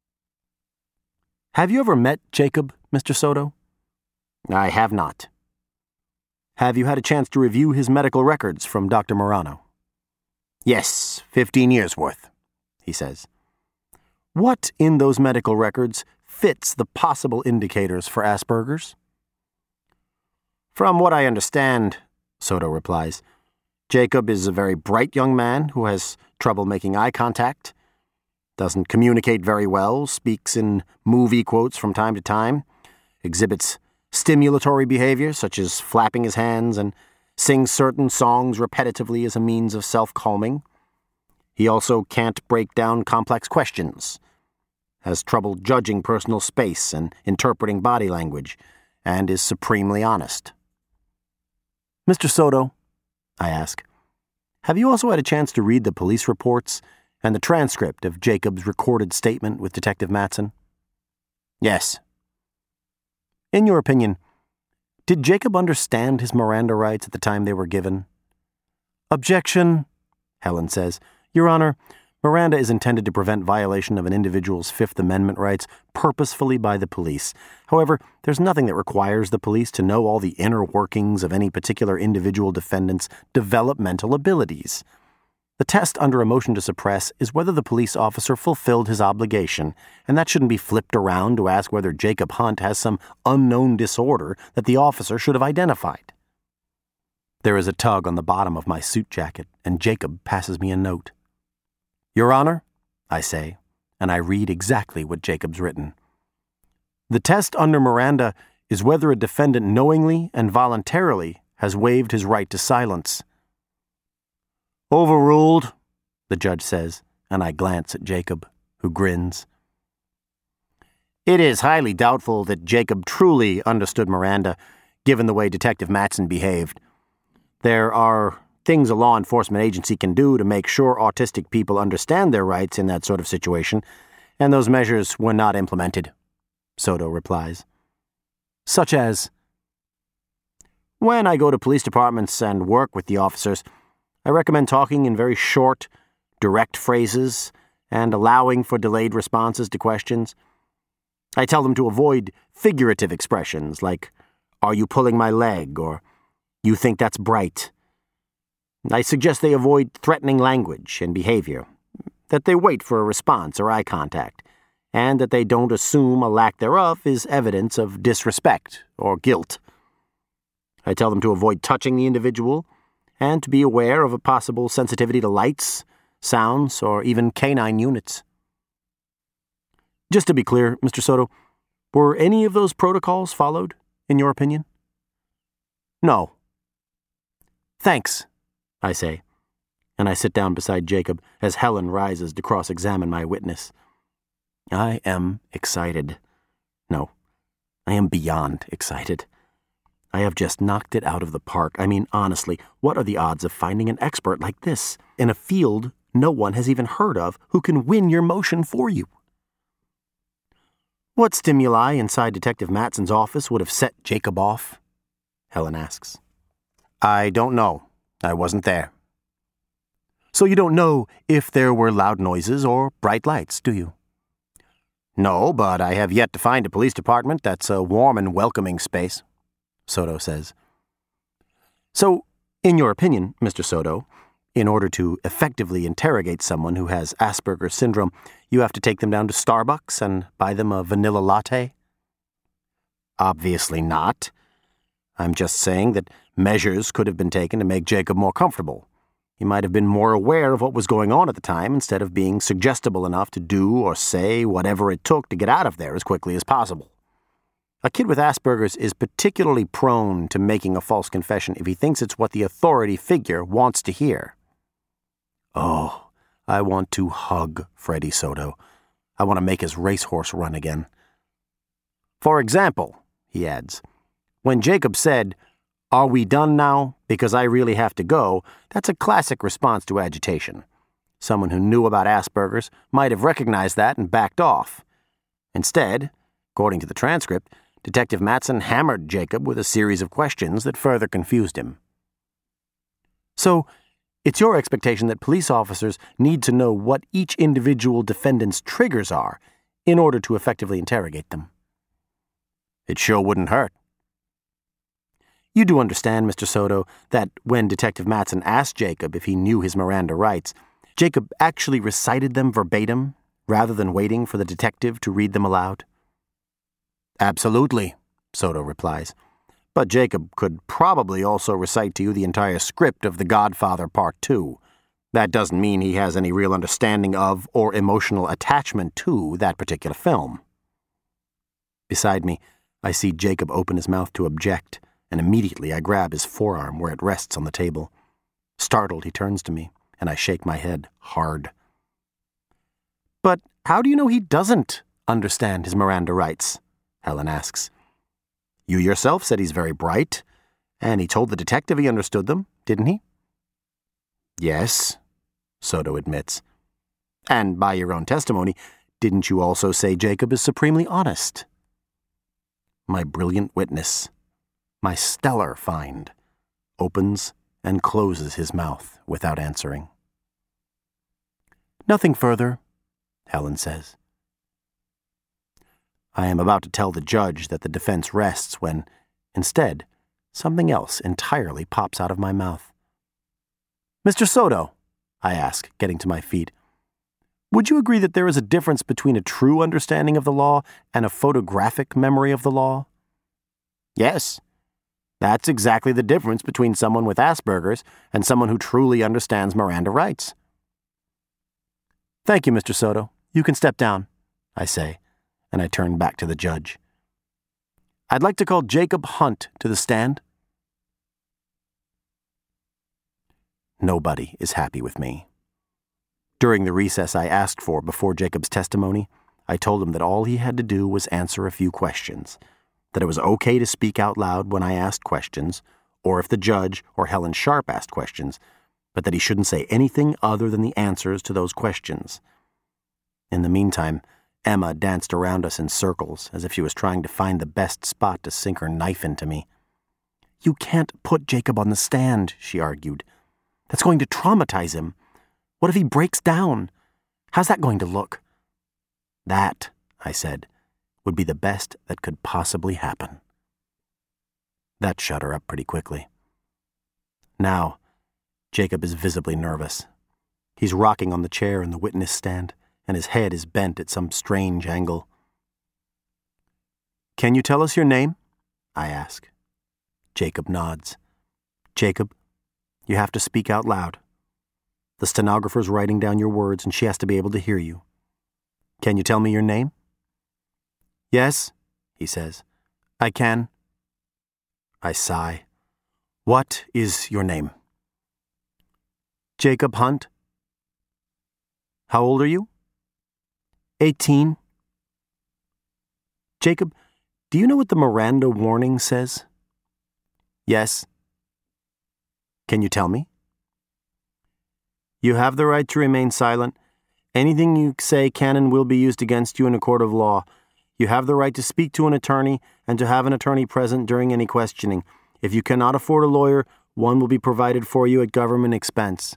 Have you ever met Jacob, Mister Soto? I have not. Have you had a chance to review his medical records from Doctor Morano? Yes, fifteen years' worth, he says. What in those medical records fits the possible indicators for Asperger's? From what I understand, Soto replies, Jacob is a very bright young man who has trouble making eye contact, doesn't communicate very well, speaks in movie quotes from time to time, exhibits stimulatory behavior such as flapping his hands, and sings certain songs repetitively as a means of self-calming. He also can't break down complex questions, has trouble judging personal space and interpreting body language, and is supremely honest. Mister Soto, I ask, have you also had a chance to read the police reports and the transcript of Jacob's recorded statement with Detective Mattson? Yes. In your opinion, did Jacob understand his Miranda rights at the time they were given? Objection, Helen says. Your Honor, Miranda is intended to prevent violation of an individual's Fifth Amendment rights purposefully by the police. However, there's nothing that requires the police to know all the inner workings of any particular individual defendant's developmental abilities. The test under a motion to suppress is whether the police officer fulfilled his obligation, and that shouldn't be flipped around to ask whether Jacob Hunt has some unknown disorder that the officer should have identified. There is a tug on the bottom of my suit jacket, and Jacob passes me a note. Your Honor, I say, and I read exactly what Jacob's written. The test under Miranda is whether a defendant knowingly and voluntarily has waived his right to silence. Overruled, the judge says, and I glance at Jacob, who grins. It is highly doubtful that Jacob truly understood Miranda, given the way Detective Mattson behaved. There are things a law enforcement agency can do to make sure autistic people understand their rights in that sort of situation, and those measures were not implemented, Soto replies. Such as? When I go to police departments and work with the officers, I recommend talking in very short, direct phrases and allowing for delayed responses to questions. I tell them to avoid figurative expressions like, "Are you pulling my leg?" or "You think that's bright." I suggest they avoid threatening language and behavior, that they wait for a response or eye contact, and that they don't assume a lack thereof is evidence of disrespect or guilt. I tell them to avoid touching the individual and to be aware of a possible sensitivity to lights, sounds, or even canine units. Just to be clear, Mister Soto, were any of those protocols followed, in your opinion? No. Thanks, I say, and I sit down beside Jacob as Helen rises to cross-examine my witness. I am excited. No, I am beyond excited. I have just knocked it out of the park. I mean, honestly, what are the odds of finding an expert like this in a field no one has even heard of who can win your motion for you? What stimuli inside Detective Matson's office would have set Jacob off? Helen asks. I don't know. I wasn't there. So you don't know if there were loud noises or bright lights, do you? No, but I have yet to find a police department that's a warm and welcoming space, Soto says. So, in your opinion, Mister Soto, in order to effectively interrogate someone who has Asperger's syndrome, you have to take them down to Starbucks and buy them a vanilla latte? Obviously not. I'm just saying that measures could have been taken to make Jacob more comfortable. He might have been more aware of what was going on at the time instead of being suggestible enough to do or say whatever it took to get out of there as quickly as possible. A kid with Asperger's is particularly prone to making a false confession if he thinks it's what the authority figure wants to hear. Oh, I want to hug Freddie Soto. I want to make his racehorse run again. For example, he adds, when Jacob said, "Are we done now? Because I really have to go," that's a classic response to agitation. Someone who knew about Asperger's might have recognized that and backed off. Instead, according to the transcript, Detective Matson hammered Jacob with a series of questions that further confused him. So, it's your expectation that police officers need to know what each individual defendant's triggers are in order to effectively interrogate them. It sure wouldn't hurt. You do understand, Mister Soto, that when Detective Matson asked Jacob if he knew his Miranda rights, Jacob actually recited them verbatim rather than waiting for the detective to read them aloud? Absolutely, Soto replies. But Jacob could probably also recite to you the entire script of The Godfather Part two. That doesn't mean he has any real understanding of or emotional attachment to that particular film. Beside me, I see Jacob open his mouth to object, and immediately I grab his forearm where it rests on the table. Startled, he turns to me, and I shake my head hard. But how do you know he doesn't understand his Miranda rights? Helen asks. You yourself said he's very bright, and he told the detective he understood them, didn't he? Yes, Soto admits. And by your own testimony, didn't you also say Jacob is supremely honest? My brilliant witness, my stellar find, opens and closes his mouth without answering. Nothing further, Helen says. I am about to tell the judge that the defense rests when, instead, something else entirely pops out of my mouth. Mister Soto, I ask, getting to my feet, would you agree that there is a difference between a true understanding of the law and a photographic memory of the law? Yes. That's exactly the difference between someone with Asperger's and someone who truly understands Miranda rights. Thank you, Mister Soto. You can step down, I say, and I turn back to the judge. I'd like to call Jacob Hunt to the stand. Nobody is happy with me. During the recess I asked for before Jacob's testimony, I told him that all he had to do was answer a few questions, that it was okay to speak out loud when I asked questions, or if the judge or Helen Sharp asked questions, but that he shouldn't say anything other than the answers to those questions. In the meantime, Emma danced around us in circles as if she was trying to find the best spot to sink her knife into me. You can't put Jacob on the stand, she argued. That's going to traumatize him. What if he breaks down? How's that going to look? That, I said, would be the best that could possibly happen. That shut her up pretty quickly. Now, Jacob is visibly nervous. He's rocking on the chair in the witness stand, and his head is bent at some strange angle. Can you tell us your name? I ask. Jacob nods. Jacob, you have to speak out loud. The stenographer's writing down your words and she has to be able to hear you. Can you tell me your name? Yes, he says. I can. I sigh. What is your name? Jacob Hunt. How old are you? Eighteen. Jacob, do you know what the Miranda warning says? Yes. Can you tell me? You have the right to remain silent. Anything you say can and will be used against you in a court of law. You have the right to speak to an attorney and to have an attorney present during any questioning. If you cannot afford a lawyer, one will be provided for you at government expense.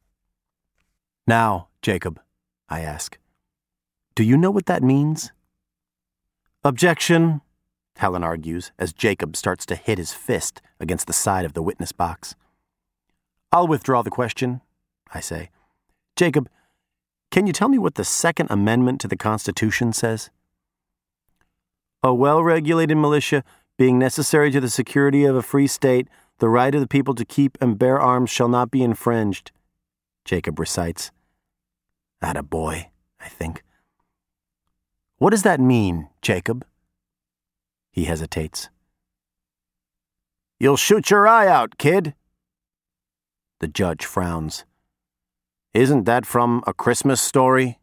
Now, Jacob, I ask, do you know what that means? Objection, Helen argues as Jacob starts to hit his fist against the side of the witness box. I'll withdraw the question, I say. Jacob, can you tell me what the Second Amendment to the Constitution says? A well-regulated militia, being necessary to the security of a free state, the right of the people to keep and bear arms shall not be infringed, Jacob recites. Atta boy, I think. What does that mean, Jacob? He hesitates. You'll shoot your eye out, kid. The judge frowns. Isn't that from A Christmas Story?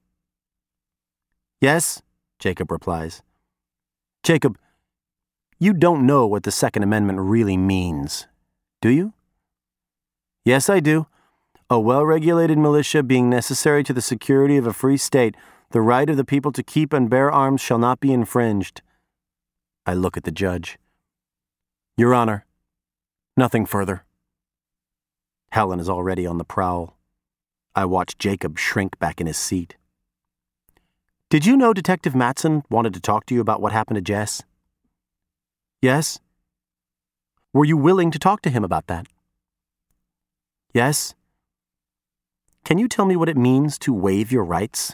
Yes, Jacob replies. Jacob, you don't know what the Second Amendment really means, do you? Yes, I do. A well-regulated militia being necessary to the security of a free state, the right of the people to keep and bear arms shall not be infringed. I look at the judge. Your Honor, nothing further. Helen is already on the prowl. I watch Jacob shrink back in his seat. Did you know Detective Matson wanted to talk to you about what happened to Jess? Yes. Were you willing to talk to him about that? Yes. Can you tell me what it means to waive your rights?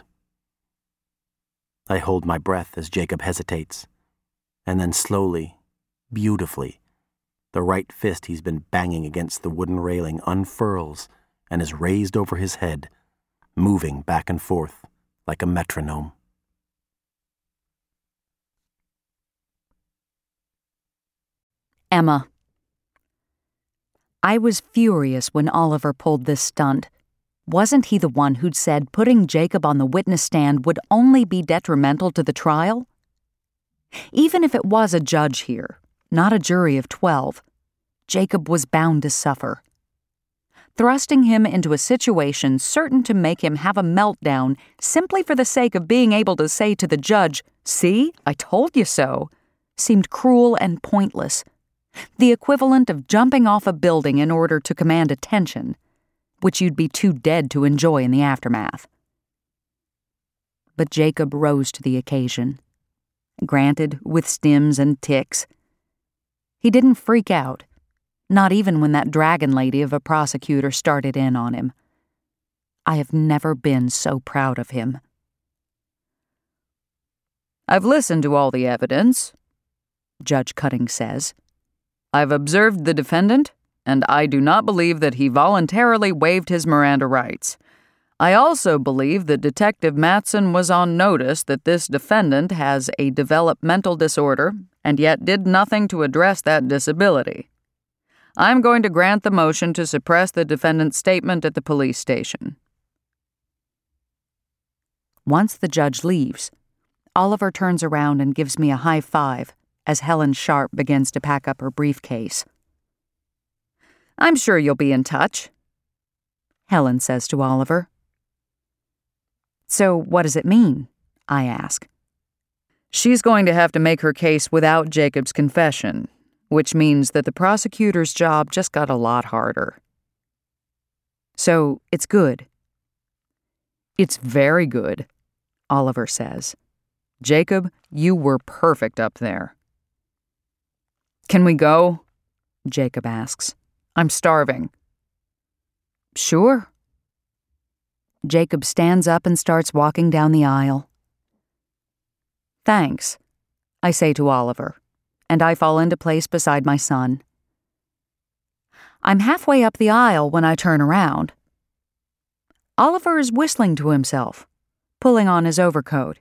I hold my breath as Jacob hesitates, and then slowly, beautifully, the right fist he's been banging against the wooden railing unfurls and is raised over his head, moving back and forth like a metronome. Emma. I was furious when Oliver pulled this stunt. Wasn't he the one who'd said putting Jacob on the witness stand would only be detrimental to the trial? Even if it was a judge here, not a jury of twelve, Jacob was bound to suffer. Thrusting him into a situation certain to make him have a meltdown simply for the sake of being able to say to the judge, "See, I told you so," seemed cruel and pointless. The equivalent of jumping off a building in order to command attention, which you'd be too dead to enjoy in the aftermath. But Jacob rose to the occasion. Granted, with stims and tics. He didn't freak out, not even when that dragon lady of a prosecutor started in on him. I have never been so proud of him. I've listened to all the evidence, Judge Cutting says. I've observed the defendant, and I do not believe that he voluntarily waived his Miranda rights. I also believe that Detective Matson was on notice that this defendant has a developmental disorder and yet did nothing to address that disability. I'm going to grant the motion to suppress the defendant's statement at the police station. Once the judge leaves, Oliver turns around and gives me a high five as Helen Sharp begins to pack up her briefcase. I'm sure you'll be in touch, Helen says to Oliver. So what does it mean? I ask. She's going to have to make her case without Jacob's confession, which means that the prosecutor's job just got a lot harder. So it's good. It's very good, Oliver says. Jacob, you were perfect up there. Can we go? Jacob asks. I'm starving. Sure. Jacob stands up and starts walking down the aisle. Thanks, I say to Oliver, and I fall into place beside my son. I'm halfway up the aisle when I turn around. Oliver is whistling to himself, pulling on his overcoat.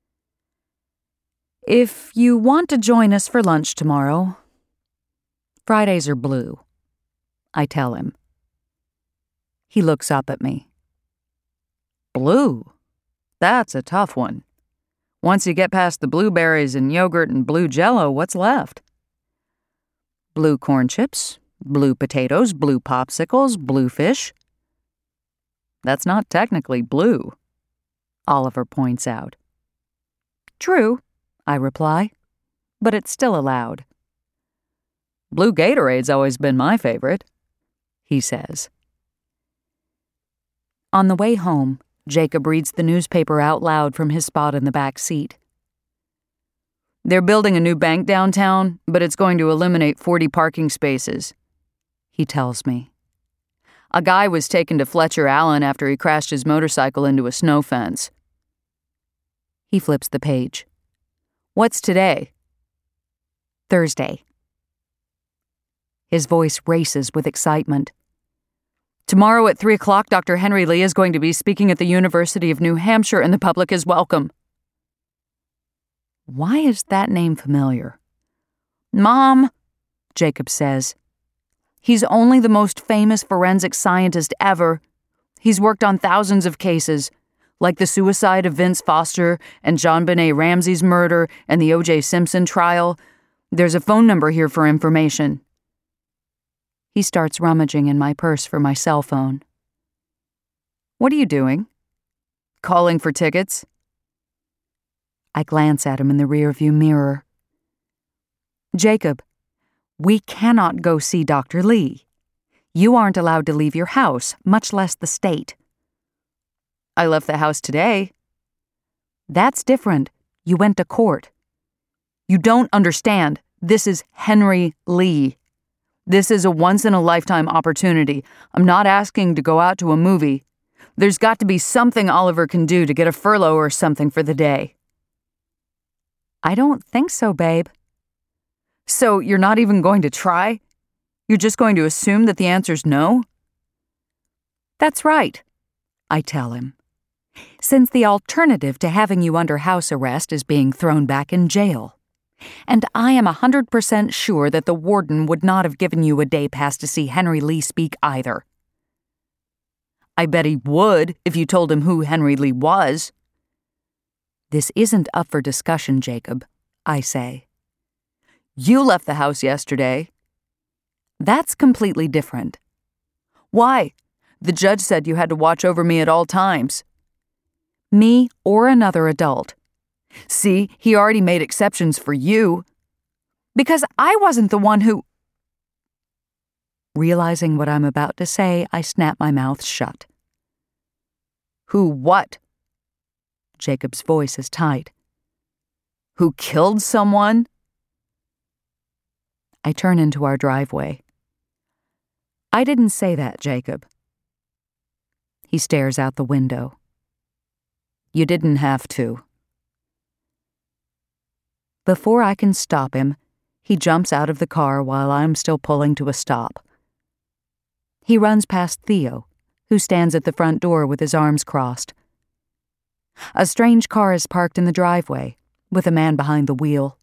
If you want to join us for lunch tomorrow, Fridays are blue, I tell him. He looks up at me. Blue? That's a tough one. Once you get past the blueberries and yogurt and blue Jell-O, what's left? Blue corn chips, blue potatoes, blue popsicles, blue fish. That's not technically blue, Oliver points out. True, I reply, but it's still allowed. Blue Gatorade's always been my favorite, he says. On the way home, Jacob reads the newspaper out loud from his spot in the back seat. They're building a new bank downtown, but it's going to eliminate forty parking spaces, he tells me. A guy was taken to Fletcher Allen after he crashed his motorcycle into a snow fence. He flips the page. What's today? Thursday. His voice races with excitement. Tomorrow at three o'clock, Doctor Henry Lee is going to be speaking at the University of New Hampshire, and the public is welcome. Why is that name familiar? Mom, Jacob says. He's only the most famous forensic scientist ever. He's worked on thousands of cases, like the suicide of Vince Foster and John Benet Ramsey's murder and the O J Simpson trial. There's a phone number here for information. He starts rummaging in my purse for my cell phone. What are you doing? Calling for tickets? I glance at him in the rearview mirror. Jacob, we cannot go see Doctor Lee. You aren't allowed to leave your house, much less the state. I left the house today. That's different. You went to court. You don't understand. This is Henry Lee. This is a once-in-a-lifetime opportunity. I'm not asking to go out to a movie. There's got to be something Oliver can do to get a furlough or something for the day. I don't think so, babe. So you're not even going to try? You're just going to assume that the answer's no? That's right, I tell him. Since the alternative to having you under house arrest is being thrown back in jail. And I am a hundred percent sure that the warden would not have given you a day pass to see Henry Lee speak either. I bet he would if you told him who Henry Lee was. This isn't up for discussion, Jacob, I say. You left the house yesterday. That's completely different. Why? The judge said you had to watch over me at all times. Me or another adult. See, he already made exceptions for you. Because I wasn't the one who... Realizing what I'm about to say, I snap my mouth shut. Who what? Jacob's voice is tight. Who killed someone? I turn into our driveway. I didn't say that, Jacob. He stares out the window. You didn't have to. Before I can stop him, he jumps out of the car while I'm still pulling to a stop. He runs past Theo, who stands at the front door with his arms crossed. A strange car is parked in the driveway, with a man behind the wheel.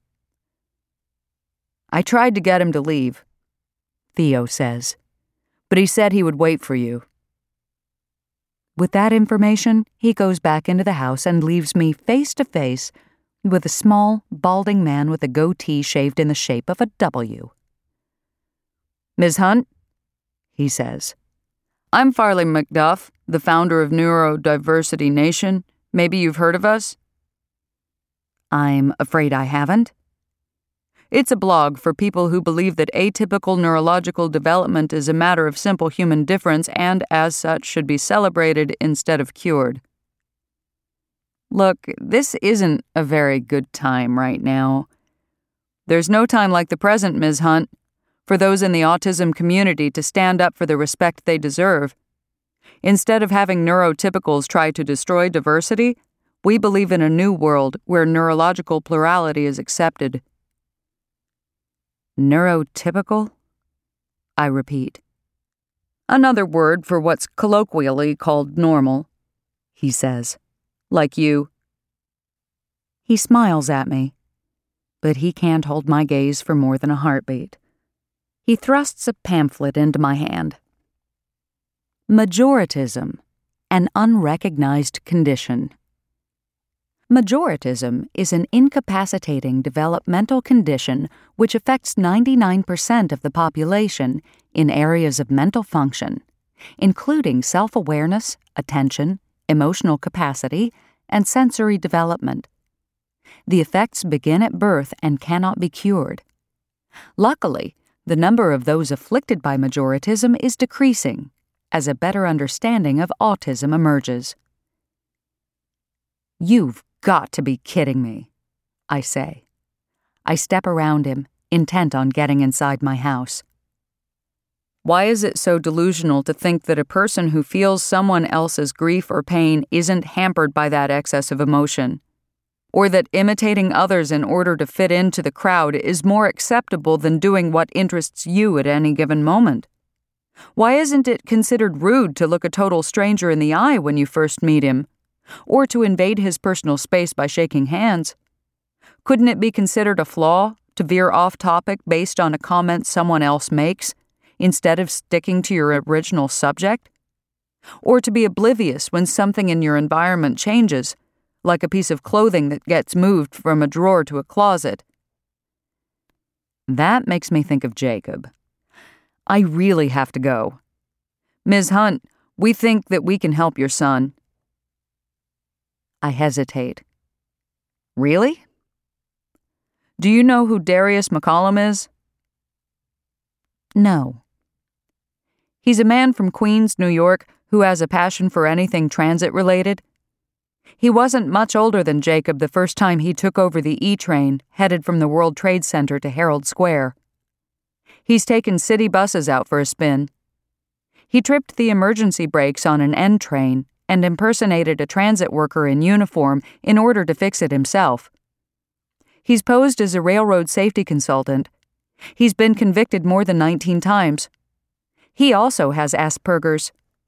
I tried to get him to leave, Theo says, but he said he would wait for you. With that information, he goes back into the house and leaves me face to face with a small, balding man with a goatee shaved in the shape of a W. Miz Hunt, he says, I'm Farley McDuff, the founder of Neurodiversity Nation. Maybe you've heard of us? I'm afraid I haven't. It's a blog for people who believe that atypical neurological development is a matter of simple human difference and, as such, should be celebrated instead of cured. Look, this isn't a very good time right now. There's no time like the present, Miz Hunt, for those in the autism community to stand up for the respect they deserve. Instead of having neurotypicals try to destroy diversity, we believe in a new world where neurological plurality is accepted. Neurotypical? I repeat. Another word for what's colloquially called normal, he says. Like you. He smiles at me, but he can't hold my gaze for more than a heartbeat. He thrusts a pamphlet into my hand. Majoritism, an unrecognized condition. Majoritism is an incapacitating developmental condition which affects ninety-nine percent of the population in areas of mental function, including self-awareness, attention, emotional capacity, and sensory development. The effects begin at birth and cannot be cured. Luckily, the number of those afflicted by majoritism is decreasing as a better understanding of autism emerges. You've got to be kidding me, I say. I step around him, intent on getting inside my house. Why is it so delusional to think that a person who feels someone else's grief or pain isn't hampered by that excess of emotion? Or that imitating others in order to fit into the crowd is more acceptable than doing what interests you at any given moment? Why isn't it considered rude to look a total stranger in the eye when you first meet him? Or to invade his personal space by shaking hands? Couldn't it be considered a flaw to veer off topic based on a comment someone else makes, instead of sticking to your original subject? Or to be oblivious when something in your environment changes, like a piece of clothing that gets moved from a drawer to a closet? That makes me think of Jacob. I really have to go. Miz Hunt, we think that we can help your son. I hesitate. Really? Do you know who Darius McCollum is? No. He's a man from Queens, New York, who has a passion for anything transit-related. He wasn't much older than Jacob the first time he took over the E-train, headed from the World Trade Center to Herald Square. He's taken city buses out for a spin. He tripped the emergency brakes on an N train and impersonated a transit worker in uniform in order to fix it himself. He's posed as a railroad safety consultant. He's been convicted more than nineteen times. He also has Asperger's.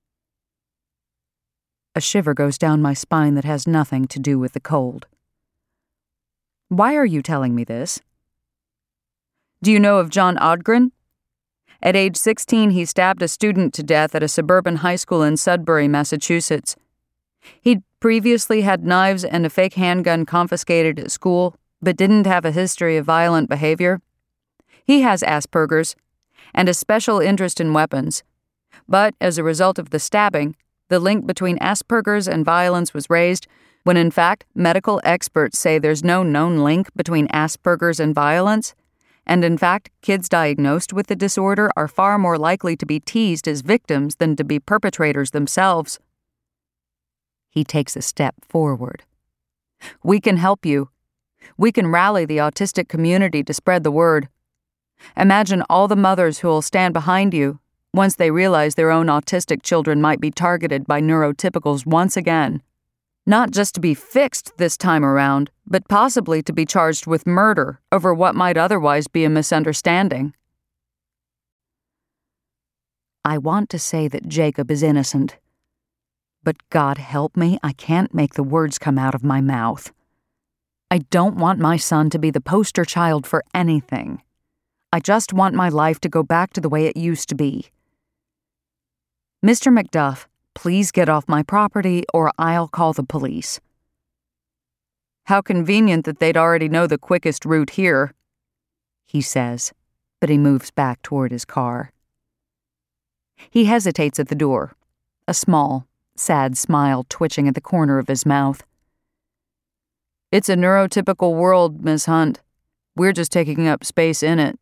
A shiver goes down my spine that has nothing to do with the cold. Why are you telling me this? Do you know of John Odgren? At age sixteen, he stabbed a student to death at a suburban high school in Sudbury, Massachusetts. He'd previously had knives and a fake handgun confiscated at school, but didn't have a history of violent behavior. He has Asperger's and a special interest in weapons. But as a result of the stabbing, the link between Asperger's and violence was raised, when in fact medical experts say there's no known link between Asperger's and violence, and in fact kids diagnosed with the disorder are far more likely to be teased as victims than to be perpetrators themselves. He takes a step forward. We can help you. We can rally the autistic community to spread the word. Imagine all the mothers who will stand behind you once they realize their own autistic children might be targeted by neurotypicals once again. Not just to be fixed this time around, but possibly to be charged with murder over what might otherwise be a misunderstanding. I want to say that Jacob is innocent, but God help me, I can't make the words come out of my mouth. I don't want my son to be the poster child for anything. I just want my life to go back to the way it used to be. Mister McDuff, please get off my property or I'll call the police. How convenient that they'd already know the quickest route here, he says, but he moves back toward his car. He hesitates at the door, a small, sad smile twitching at the corner of his mouth. It's a neurotypical world, Miss Hunt. We're just taking up space in it.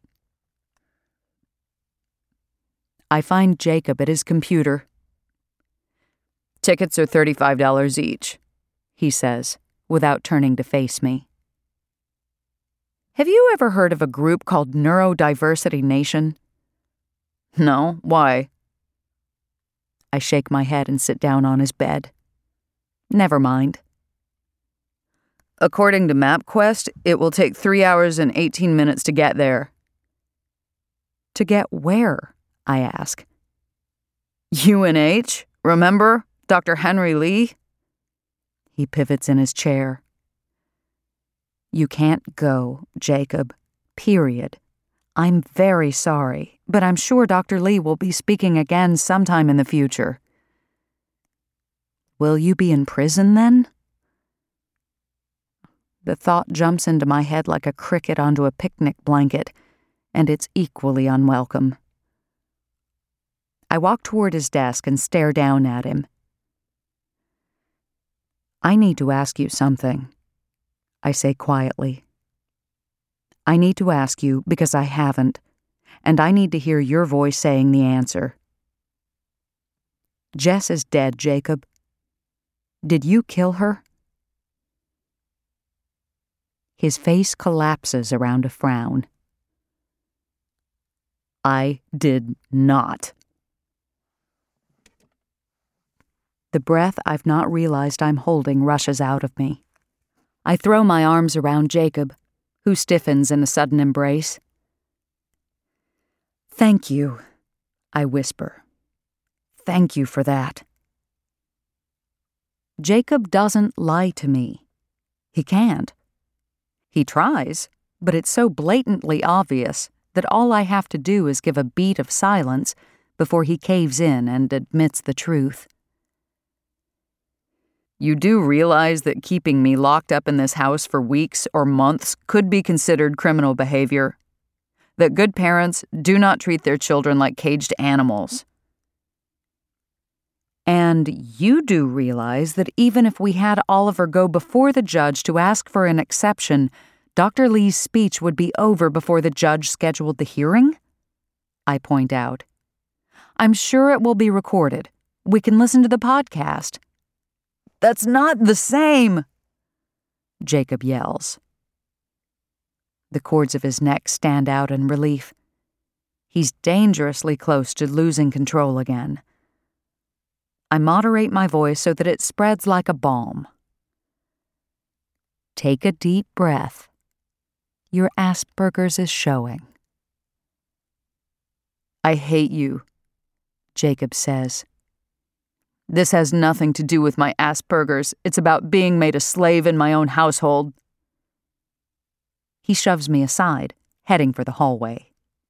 I find Jacob at his computer. Tickets are thirty-five dollars each, he says, without turning to face me. Have you ever heard of a group called Neurodiversity Nation? No, why? I shake my head and sit down on his bed. Never mind. According to MapQuest, it will take three hours and eighteen minutes to get there. To get where? I ask. U N H, remember? Doctor Henry Lee? He pivots in his chair. You can't go, Jacob. Period. I'm very sorry, but I'm sure Doctor Lee will be speaking again sometime in the future. Will you be in prison then? The thought jumps into my head like a cricket onto a picnic blanket, and it's equally unwelcome. I walk toward his desk and stare down at him. I need to ask you something, I say quietly. I need to ask you because I haven't, and I need to hear your voice saying the answer. Jess is dead, Jacob. Did you kill her? His face collapses around a frown. I did not. The breath I've not realized I'm holding rushes out of me. I throw my arms around Jacob, who stiffens in a sudden embrace. Thank you, I whisper. Thank you for that. Jacob doesn't lie to me. He can't. He tries, but it's so blatantly obvious that all I have to do is give a beat of silence before he caves in and admits the truth. You do realize that keeping me locked up in this house for weeks or months could be considered criminal behavior? That good parents do not treat their children like caged animals? And you do realize that even if we had Oliver go before the judge to ask for an exception, Doctor Lee's speech would be over before the judge scheduled the hearing? I point out. I'm sure it will be recorded. We can listen to the podcast. That's not the same, Jacob yells. The cords of his neck stand out in relief. He's dangerously close to losing control again. I moderate my voice so that it spreads like a balm. Take a deep breath. Your Asperger's is showing. I hate you, Jacob says. This has nothing to do with my Asperger's. It's about being made a slave in my own household. He shoves me aside, heading for the hallway.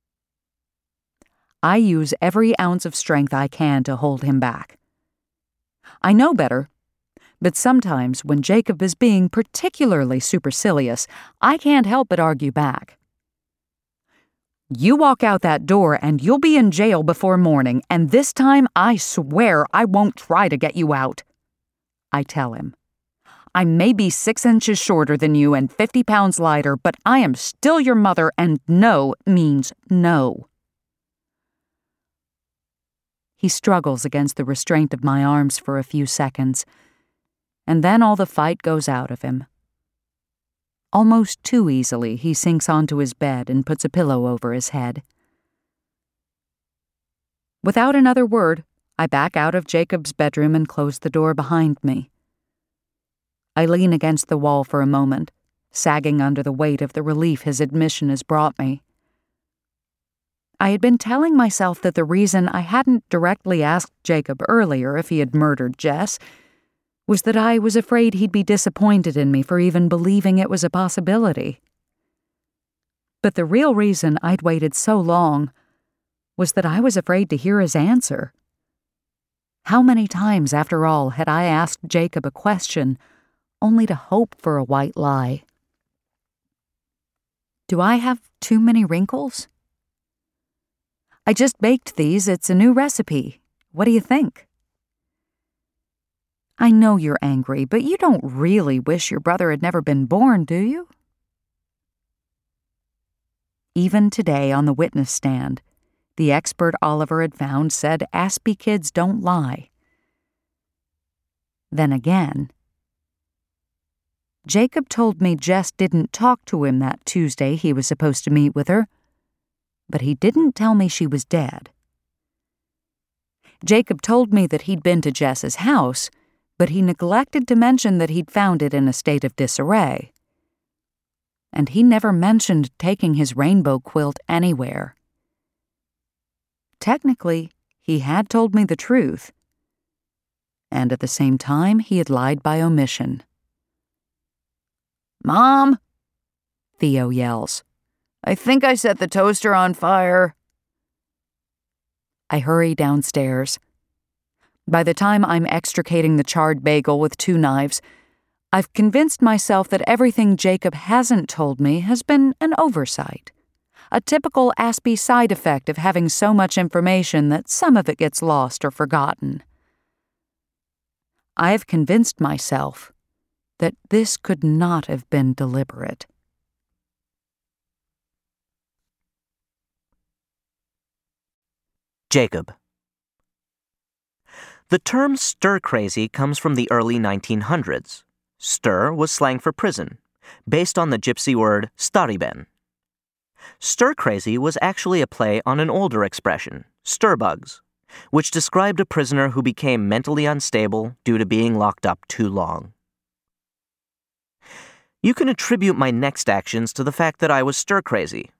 I use every ounce of strength I can to hold him back. I know better, but sometimes when Jacob is being particularly supercilious, I can't help but argue back. You walk out that door and you'll be in jail before morning, and this time I swear I won't try to get you out. I tell him. I may be six inches shorter than you and fifty pounds lighter, but I am still your mother, and no means no. He struggles against the restraint of my arms for a few seconds, and then all the fight goes out of him. Almost too easily, he sinks onto his bed and puts a pillow over his head. Without another word, I back out of Jacob's bedroom and close the door behind me. I lean against the wall for a moment, sagging under the weight of the relief his admission has brought me. I had been telling myself that the reason I hadn't directly asked Jacob earlier if he had murdered Jess was that I was afraid he'd be disappointed in me for even believing it was a possibility. But the real reason I'd waited so long was that I was afraid to hear his answer. How many times, after all, had I asked Jacob a question only to hope for a white lie? Do I have too many wrinkles? I just baked these. It's a new recipe. What do you think? I know you're angry, but you don't really wish your brother had never been born, do you? Even today on the witness stand, the expert Oliver had found said Aspie kids don't lie. Then again, Jacob told me Jess didn't talk to him that Tuesday he was supposed to meet with her, but he didn't tell me she was dead. Jacob told me that he'd been to Jess's house, but he neglected to mention that he'd found it in a state of disarray. And he never mentioned taking his rainbow quilt anywhere. Technically, he had told me the truth. And at the same time, he had lied by omission. "Mom," Theo yells. "I think I set the toaster on fire." I hurry downstairs. By the time I'm extricating the charred bagel with two knives, I've convinced myself that everything Jacob hasn't told me has been an oversight, a typical Aspie side effect of having so much information that some of it gets lost or forgotten. I have convinced myself that this could not have been deliberate. Jacob. The term stir-crazy comes from the early nineteen hundreds. Stir was slang for prison, based on the gypsy word stariben. Stir-crazy was actually a play on an older expression, stirbugs, which described a prisoner who became mentally unstable due to being locked up too long. You can attribute my next actions to the fact that I was stir-crazy,